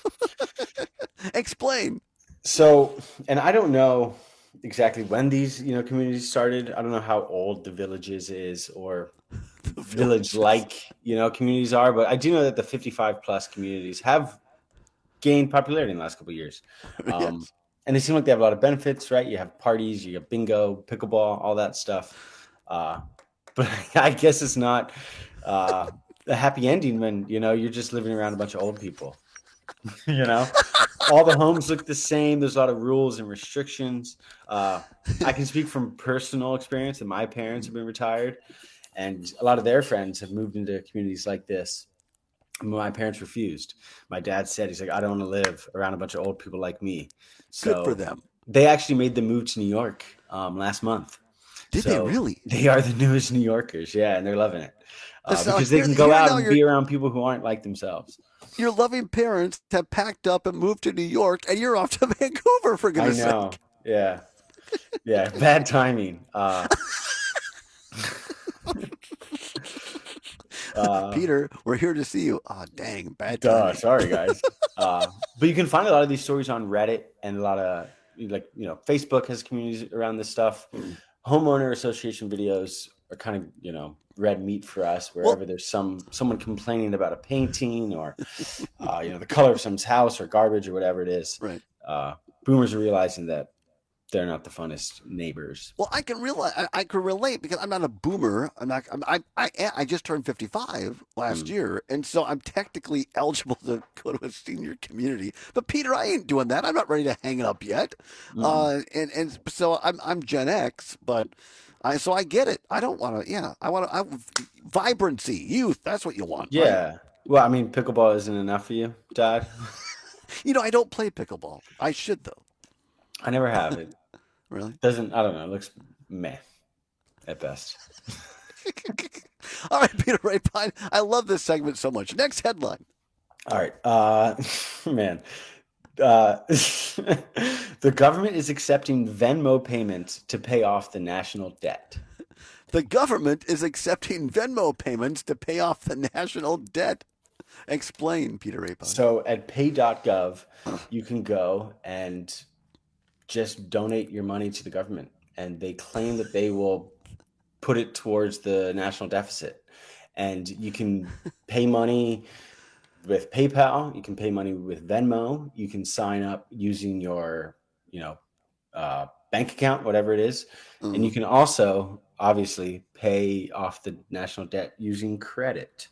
Explain. So, and I don't know exactly when these, communities started. I don't know how old the Villages is or village-like, communities are, but I do know that the 55-plus communities have gained popularity in the last couple of years. Yes. And they seem like they have a lot of benefits, right? You have parties, you have bingo, pickleball, all that stuff. But I guess it's not a happy ending when, you're just living around a bunch of old people. All the homes look the same. There's a lot of rules and restrictions. I can speak from personal experience that my parents have been retired, and a lot of their friends have moved into communities like this. My parents refused. My dad said, he's like, I don't want to live around a bunch of old people like me. So good for them. They actually made the move to New York last month. Did they really? They are the newest New Yorkers. Yeah, and they're loving it. Because they can go out and be around people who aren't like themselves. Your loving parents have packed up and moved to New York, and you're off to Vancouver, for goodness sake. I know. Yeah. Yeah, bad timing. Peter, we're here to see you. Oh, dang, bad timing. Sorry, guys. But you can find a lot of these stories on Reddit, and a lot of, Facebook has communities around this stuff. Homeowner association videos are kind of, red meat for us, wherever there's someone complaining about a painting or, the color of someone's house or garbage or whatever it is. Right. Boomers are realizing that they're not the funnest neighbors. Well, I can relate because I'm not a boomer. I just turned 55 last year, and so I'm technically eligible to go to a senior community. But Peter, I ain't doing that. I'm not ready to hang it up yet. And so I'm Gen X, but so I get it. I don't want to. Yeah, I want vibrancy, youth. That's what you want. Yeah. Right? Well, I mean, pickleball isn't enough for you, Dad. I don't play pickleball. I should, though. I never have it. Really? I don't know. It looks meh at best. All right, Peter Rapine. I love this segment so much. Next headline. All right. Man. The government is accepting Venmo payments to pay off the national debt. The government is accepting Venmo payments to pay off the national debt. Explain, Peter Rapine. So at pay.gov, you can go and just donate your money to the government. And they claim that they will put it towards the national deficit. And you can pay money with PayPal. You can pay money with Venmo. You can sign up using your, bank account, whatever it is. Mm-hmm. And you can also obviously pay off the national debt using credit.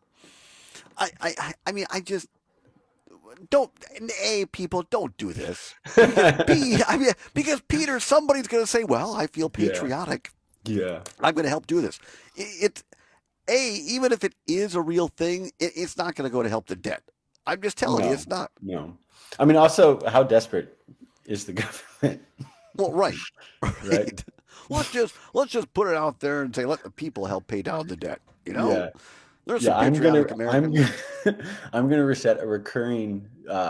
I mean, I just don't. People, don't do this. Because Peter, somebody's going to say, "Well, I feel patriotic. Yeah, I'm going to help do this." Even if it is a real thing, it's not going to go to help the debt. I'm just telling you, it's not. No, I mean, also, how desperate is the government? Well, right. Let's just put it out there and say, let the people help pay down the debt. Yeah. There's some patriotic Americans. I'm gonna set a recurring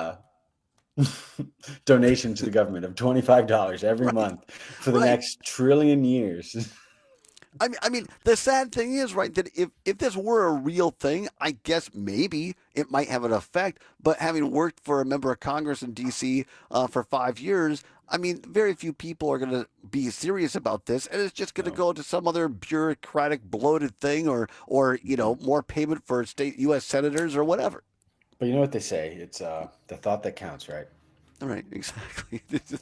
donation to the government of $25 every month for the next trillion years. I mean, the sad thing is, right, that if this were a real thing, I guess maybe it might have an effect. But having worked for a member of Congress in D.C. For 5 years, I mean, very few people are going to be serious about this, and it's just going to go to some other bureaucratic, bloated thing, or more payment for state U.S. senators or whatever. But you know what they say? It's the thought that counts, right? Right, exactly.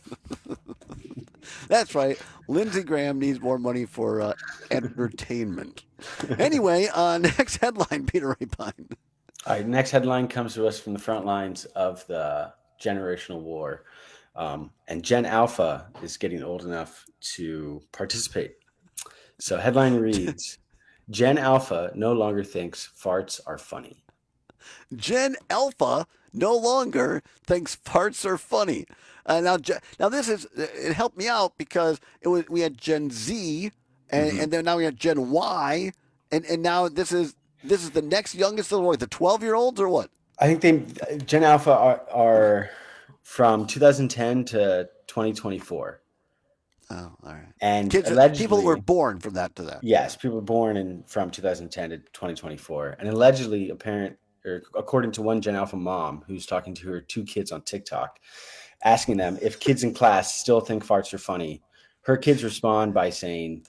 That's right. Lindsey Graham needs more money for entertainment. Anyway, next headline, Peter Rapine. All right, next headline comes to us from the front lines of the generational war. And Gen Alpha is getting old enough to participate. So headline reads, Gen Alpha no longer thinks farts are funny. Gen Alpha no longer thinks farts are funny. Now this it helped me out because we had Gen Z and then now we had Gen Y and now this is the next youngest of the 12-year-olds or what? I think Gen Alpha are from 2010 to 2024. Oh, all right. And people were born from that to that. Yes, people were born from 2010 to 2024. And allegedly, according to one Gen Alpha mom who's talking to her 2 kids on TikTok, asking them if kids in class still think farts are funny, her kids respond by saying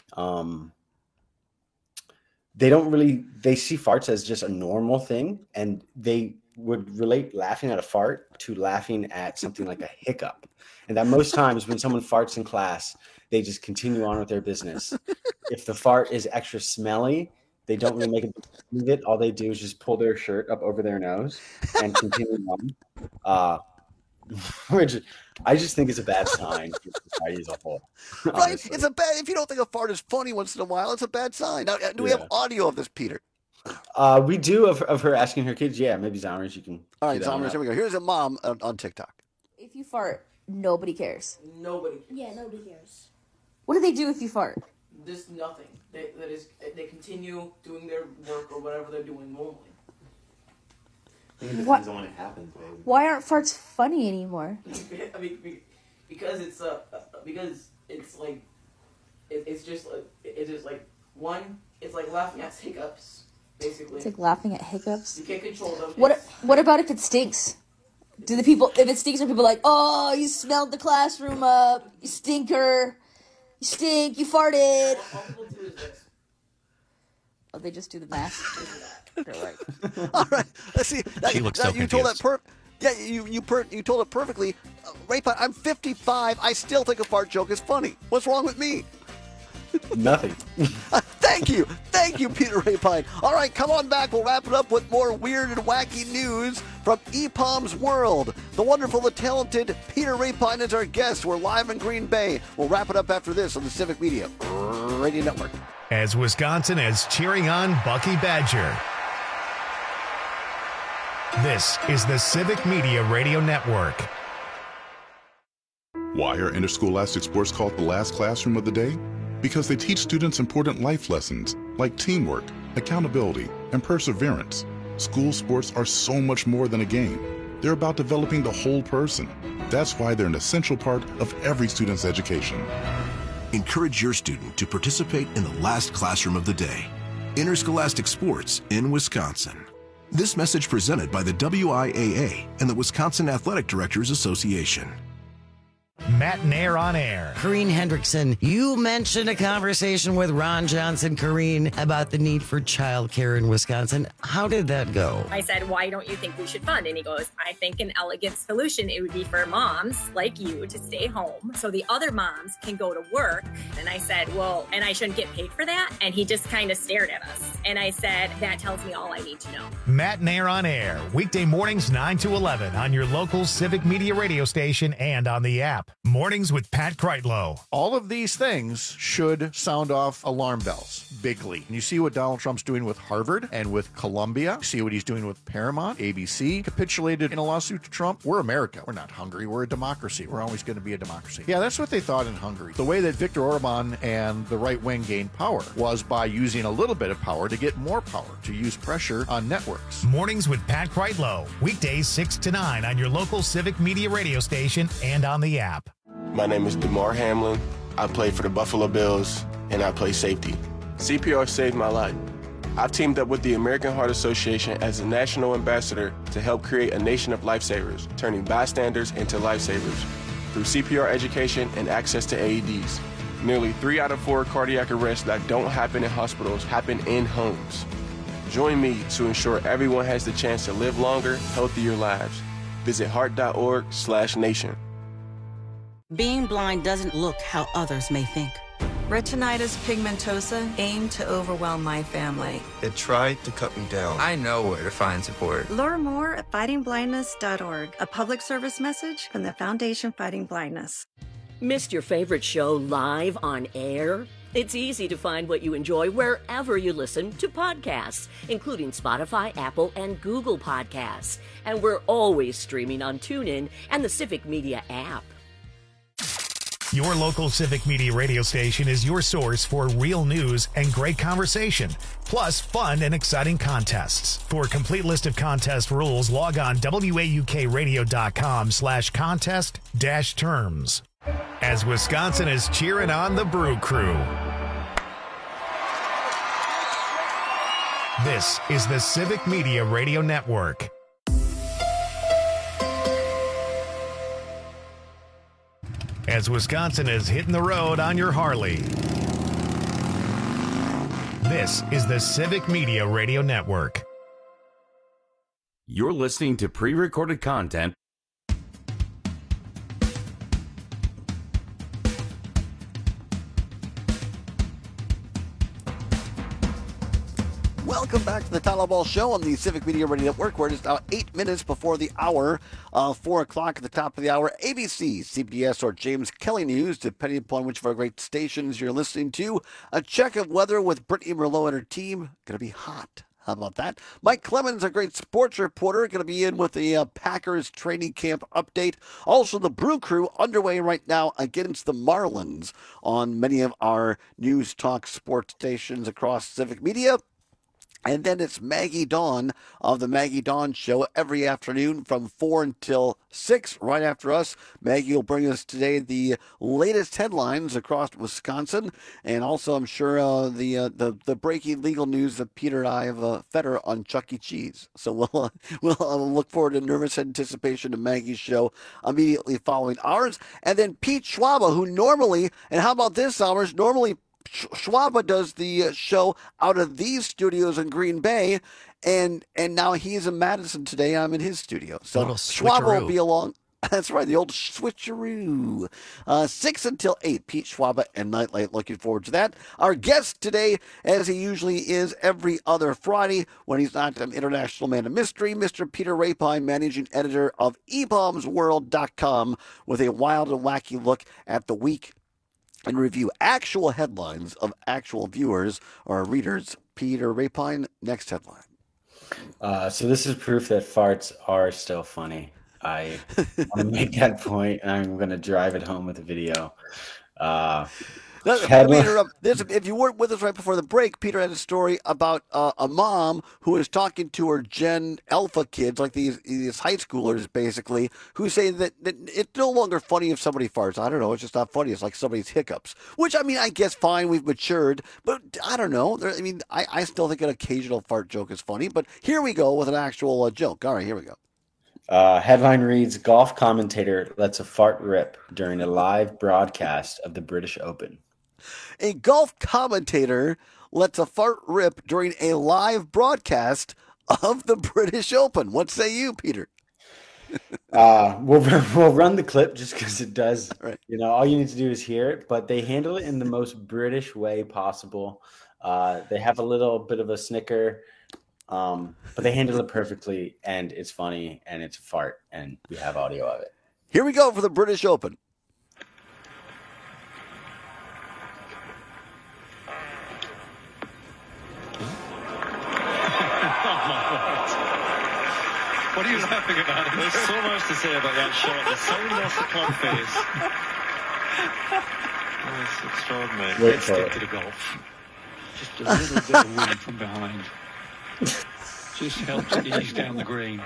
they see farts as just a normal thing, and they would relate laughing at a fart to laughing at something like a hiccup. And that most times when someone farts in class, they just continue on with their business. If the fart is extra smelly, they don't really make a big deal of it. All they do is just pull their shirt up over their nose and continue on. Which I just think is a bad sign for society as a whole. Right? It's a bad. If you don't think a fart is funny once in a while, it's a bad sign. Now, do we have audio of this, Peter? We do of her asking her kids. Yeah, maybe Zomers, you can. All right, Zomers, here we go. Here's a mom on TikTok. If you fart, nobody cares. Nobody. Yeah, nobody cares. What do they do if you fart? Just nothing. They continue doing their work or whatever they're doing normally. I think it depends on when it happens, baby. Why aren't farts funny anymore? I mean, because it's like it's just like one. It's like laughing at hiccups, basically. It's like laughing at hiccups. You can't control them. What about if it stinks? If it stinks, are people like, oh, you smelled the classroom up, you stinker, you stink, you farted? All people do is this. Oh, they just do the math. They're right. All right, let's see. She looks so you told that confused. you told it perfectly. Rapine, I'm 55. I still think a fart joke is funny. What's wrong with me? Nothing. Thank you, Peter Rapine. All right, come on back. We'll wrap it up with more weird and wacky news from EPOM's world. The wonderful, the talented Peter Rapine is our guest. We're live in Green Bay. We'll wrap it up after this on the Civic Media Radio Network. As Wisconsin is cheering on Bucky Badger. This is the Civic Media Radio Network. Why are interscholastic sports called the last classroom of the day? Because they teach students important life lessons like teamwork, accountability, and perseverance. School sports are so much more than a game. They're about developing the whole person. That's why they're an essential part of every student's education. Encourage your student to participate in the last classroom of the day. Interscholastic sports in Wisconsin. This message presented by the WIAA and the Wisconsin Athletic Directors Association. Matt and Air on Air. Corrine Hendrickson, you mentioned a conversation with Ron Johnson, Corrine, about the need for childcare in Wisconsin. How did that go? I said, why don't you think we should fund? And he goes, I think an elegant solution, it would be for moms like you to stay home so the other moms can go to work. And I said, well, and I shouldn't get paid for that? And he just kind of stared at us. And I said, that tells me all I need to know. Matt and Air on Air, weekday mornings 9 to 11 on your local Civic Media radio station and on the app. Mornings with Pat Kreitlow. All of these things should sound off alarm bells bigly. And you see what Donald Trump's doing with Harvard and with Columbia. You see what he's doing with Paramount. ABC capitulated in a lawsuit to Trump. We're America. We're not Hungary. We're a democracy. We're always going to be a democracy. Yeah, that's what they thought in Hungary. The way that Viktor Orban and the right wing gained power was by using a little bit of power to get more power, to use pressure on networks. Mornings with Pat Kreitlow. Weekdays 6 to 9 on your local Civic Media radio station and on the app. My name is DeMar Hamlin. I play for the Buffalo Bills, and I play safety. CPR saved my life. I've teamed up with the American Heart Association as a national ambassador to help create a nation of lifesavers, turning bystanders into lifesavers through CPR education and access to AEDs. Nearly 3 out of 4 cardiac arrests that don't happen in hospitals happen in homes. Join me to ensure everyone has the chance to live longer, healthier lives. Visit heart.org/nation. Being blind doesn't look how others may think. Retinitis pigmentosa aimed to overwhelm my family. It tried to cut me down. I know where to find support. Learn more at fightingblindness.org, a public service message from the Foundation Fighting Blindness. Missed your favorite show live on air? It's easy to find what you enjoy wherever you listen to podcasts, including Spotify, Apple, and Google Podcasts. And we're always streaming on TuneIn and the Civic Media app. Your local Civic Media radio station is your source for real news and great conversation, plus fun and exciting contests. For a complete list of contest rules, log on waukradio.com/contest-terms. As Wisconsin is cheering on the Brew Crew. This is the Civic Media Radio Network. As Wisconsin is hitting the road on your Harley. This is the Civic Media Radio Network. You're listening to pre-recorded content. Welcome back to the Tyler Ball Show on the Civic Media Radio Network, where it is now 8 minutes before the hour, 4 o'clock at the top of the hour. ABC, CBS, or James Kelly News, depending upon which of our great stations you're listening to. A check of weather with Brittany Merlot and her team. Going to be hot. How about that? Mike Clemens, a great sports reporter, going to be in with the Packers training camp update. Also, the Brew Crew underway right now against the Marlins on many of our news talk sports stations across Civic Media. And then it's Maggie Dawn of the Maggie Dawn Show every afternoon from 4 until 6. Right after us, Maggie will bring us today the latest headlines across Wisconsin, and also I'm sure the breaking legal news that Peter and I have fed on Chuck E. Cheese. So we'll look forward to nervous anticipation of Maggie's show immediately following ours, and then Pete Schwaba, who normally, and how about this, Almers, normally Schwaba does the show out of these studios in Green Bay, and now he's in Madison today. I'm in his studio. So Schwaba will be along. That's right, the old switcheroo. 6 until 8, Pete Schwaba and Nightlight. Looking forward to that. Our guest today, as he usually is every other Friday when he's not an international man of mystery, Mr. Peter Rapine, managing editor of eBombsWorld.com, with a wild and wacky look at the week and review actual headlines of actual viewers or readers. Peter Rapine, next headline. So this is proof that farts are still funny. I want to make that point, and I'm going to drive it home with a video. Let me interrupt. If you weren't with us right before the break, Peter had a story about a mom who is talking to her Gen Alpha kids, like these high schoolers, basically, who say that it's no longer funny if somebody farts. I don't know. It's just not funny. It's like somebody's hiccups, which, I mean, I guess fine. We've matured, but I don't know. I still think an occasional fart joke is funny, but here we go with an actual joke. All right, here we go. Headline reads, golf commentator lets a fart rip during a live broadcast of the British Open. A golf commentator lets a fart rip during a live broadcast of the British Open. What say you, Peter? We'll run the clip just because it does. Right. All you need to do is hear it, but they handle it in the most British way possible. They have a little bit of a snicker, but they handle it perfectly, and it's funny, and it's a fart, and we have audio of it. Here we go for the British Open. What are you laughing about? There's so much to say about that shot. The soundness, the club face. Oh, it's extraordinary. Let's stick to the golf. Just a little bit of wind from behind. Just helps ease down the green.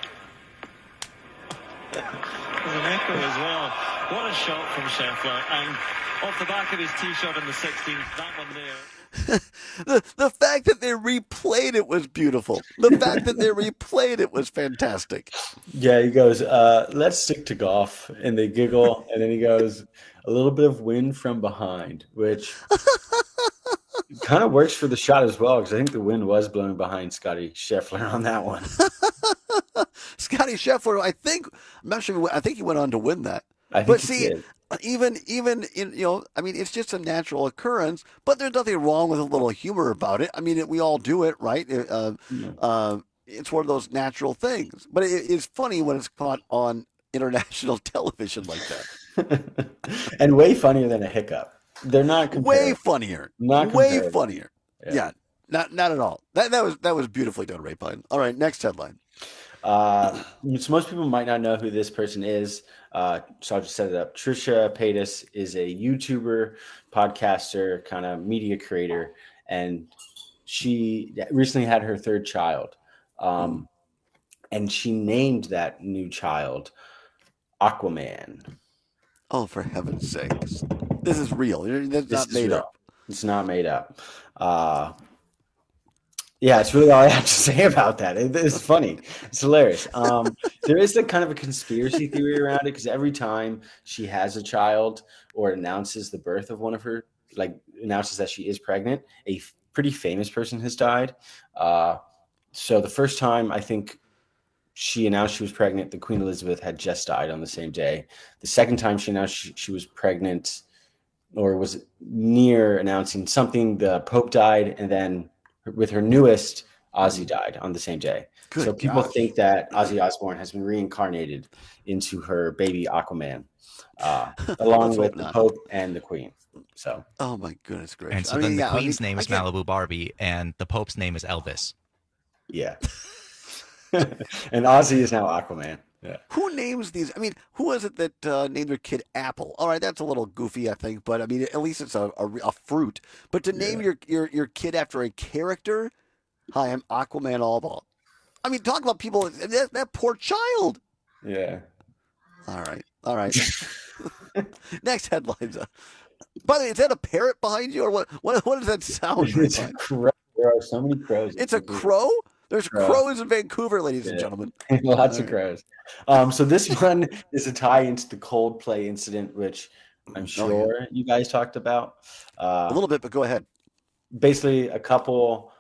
There's an echo as well. What a shot from Scheffler. And off the back of his tee shot in the 16th, that one there. The fact that they replayed it was beautiful. The fact that they replayed it was fantastic. Yeah, he goes, let's stick to golf. And they giggle. And then he goes, a little bit of wind from behind, which kind of works for the shot as well, because I think the wind was blowing behind Scotty Scheffler on that one. Scotty Scheffler, I'm not sure. I think he went on to win that. But see, even in, it's just a natural occurrence, but there's nothing wrong with a little humor about it. I mean, we all do it, right? It's one of those natural things, but it is funny when it's caught on international television like that. And way funnier than a hiccup. They're not comparable. Way funnier. Not way comparable. funnier. Yeah. Not at all. That was beautifully done, Ray Pine. All right, next headline. So most people might not know who this person is. So I'll just set it up. Trisha Paytas is a YouTuber, podcaster, kind of media creator, and she recently had her third child. And she named that new child Aquaman. Oh, for heaven's sakes. This is real. That's not made up. It's not made up. Yeah, it's really all I have to say about that. It's funny. It's hilarious. There is a kind of a conspiracy theory around it, because every time she has a child or announces the birth of one of her, announces that she is pregnant, a pretty famous person has died. So the first time I think she announced she was pregnant, the Queen Elizabeth had just died on the same day. The second time she announced she was pregnant, or was near announcing something, the Pope died, and then with her newest, Ozzy died on the same day. Good so people gosh. think that Ozzy Osbourne has been reincarnated into her baby Aquaman, along with the Pope and the Queen. So, oh my goodness gracious! And so the Queen's name is Malibu Barbie, and the Pope's name is Elvis. Yeah. And Ozzy is now Aquaman. Yeah. Who names these? I mean, who is it that named their kid Apple? All right, that's a little goofy, I think, but I mean, at least it's a fruit. But to name your kid after a character, hi, I'm Aquaman Allball. I mean, talk about people. That poor child. Yeah. All right. Next headlines. By the way, is that a parrot behind you, or what? What does that sound? It's a crow. There are so many crows. It's a crow? There's crows in Vancouver, ladies and gentlemen. Lots of crows. So this one is a tie into the Coldplay incident, which I'm sure you guys talked about. A little bit, but go ahead. Basically, a couple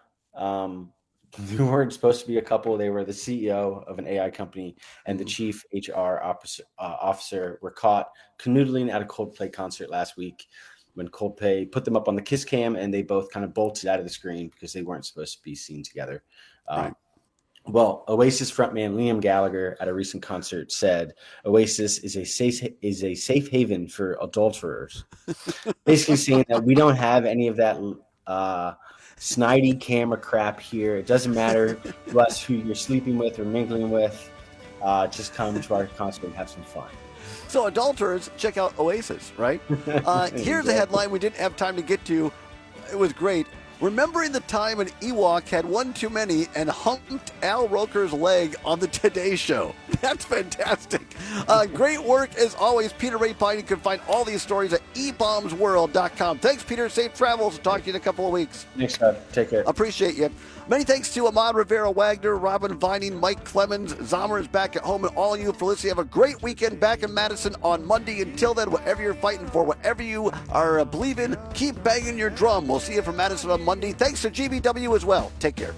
who weren't supposed to be a couple. They were the CEO of an AI company and the chief HR officer were caught canoodling at a Coldplay concert last week when Coldplay put them up on the kiss cam, and they both kind of bolted out of the screen because they weren't supposed to be seen together. Right. Well, Oasis frontman Liam Gallagher at a recent concert said Oasis is a safe haven for adulterers, basically saying that we don't have any of that snidey camera crap here. It doesn't matter to us who you're sleeping with or mingling with. Just come to our concert and have some fun. So adulterers, check out Oasis, right? Here's a headline we didn't have time to get to. It was great. Remembering the time an Ewok had one too many and humped Al Roker's leg on the Today Show. That's fantastic. Great work as always, Peter Rapine. You can find all these stories at ebombsworld.com. Thanks, Peter. Safe travels. Talk to you in a couple of weeks. Thanks, God. Take care. Appreciate you. Many thanks to Ahmad Rivera-Wagner, Robin Vining, Mike Clemens, Zomer is back at home, and all of you for listening. Have a great weekend back in Madison on Monday. Until then, whatever you're fighting for, whatever you are believing, keep banging your drum. We'll see you from Madison on Monday. Thanks to GBW as well. Take care.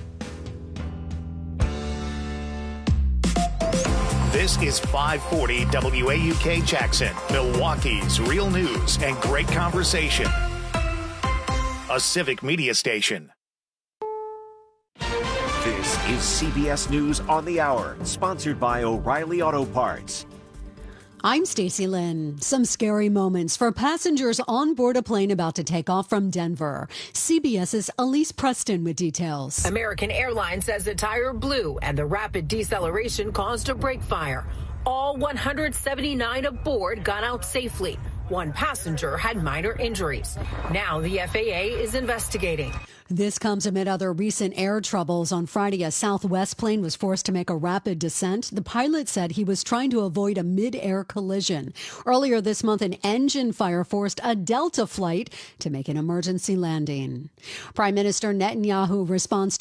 This is 540 WAUK Jackson, Milwaukee's real news and great conversation. A civic media station. This is CBS News on the Hour, sponsored by O'Reilly Auto Parts. I'm Stacey Lynn. Some scary moments for passengers on board a plane about to take off from Denver. CBS's Elise Preston with details. American Airlines says the tire blew and the rapid deceleration caused a brake fire. All 179 aboard got out safely. One passenger had minor injuries. Now the FAA is investigating. This comes amid other recent air troubles. On Friday, a Southwest plane was forced to make a rapid descent. The pilot said he was trying to avoid a mid-air collision. Earlier this month, an engine fire forced a Delta flight to make an emergency landing. Prime Minister Netanyahu responds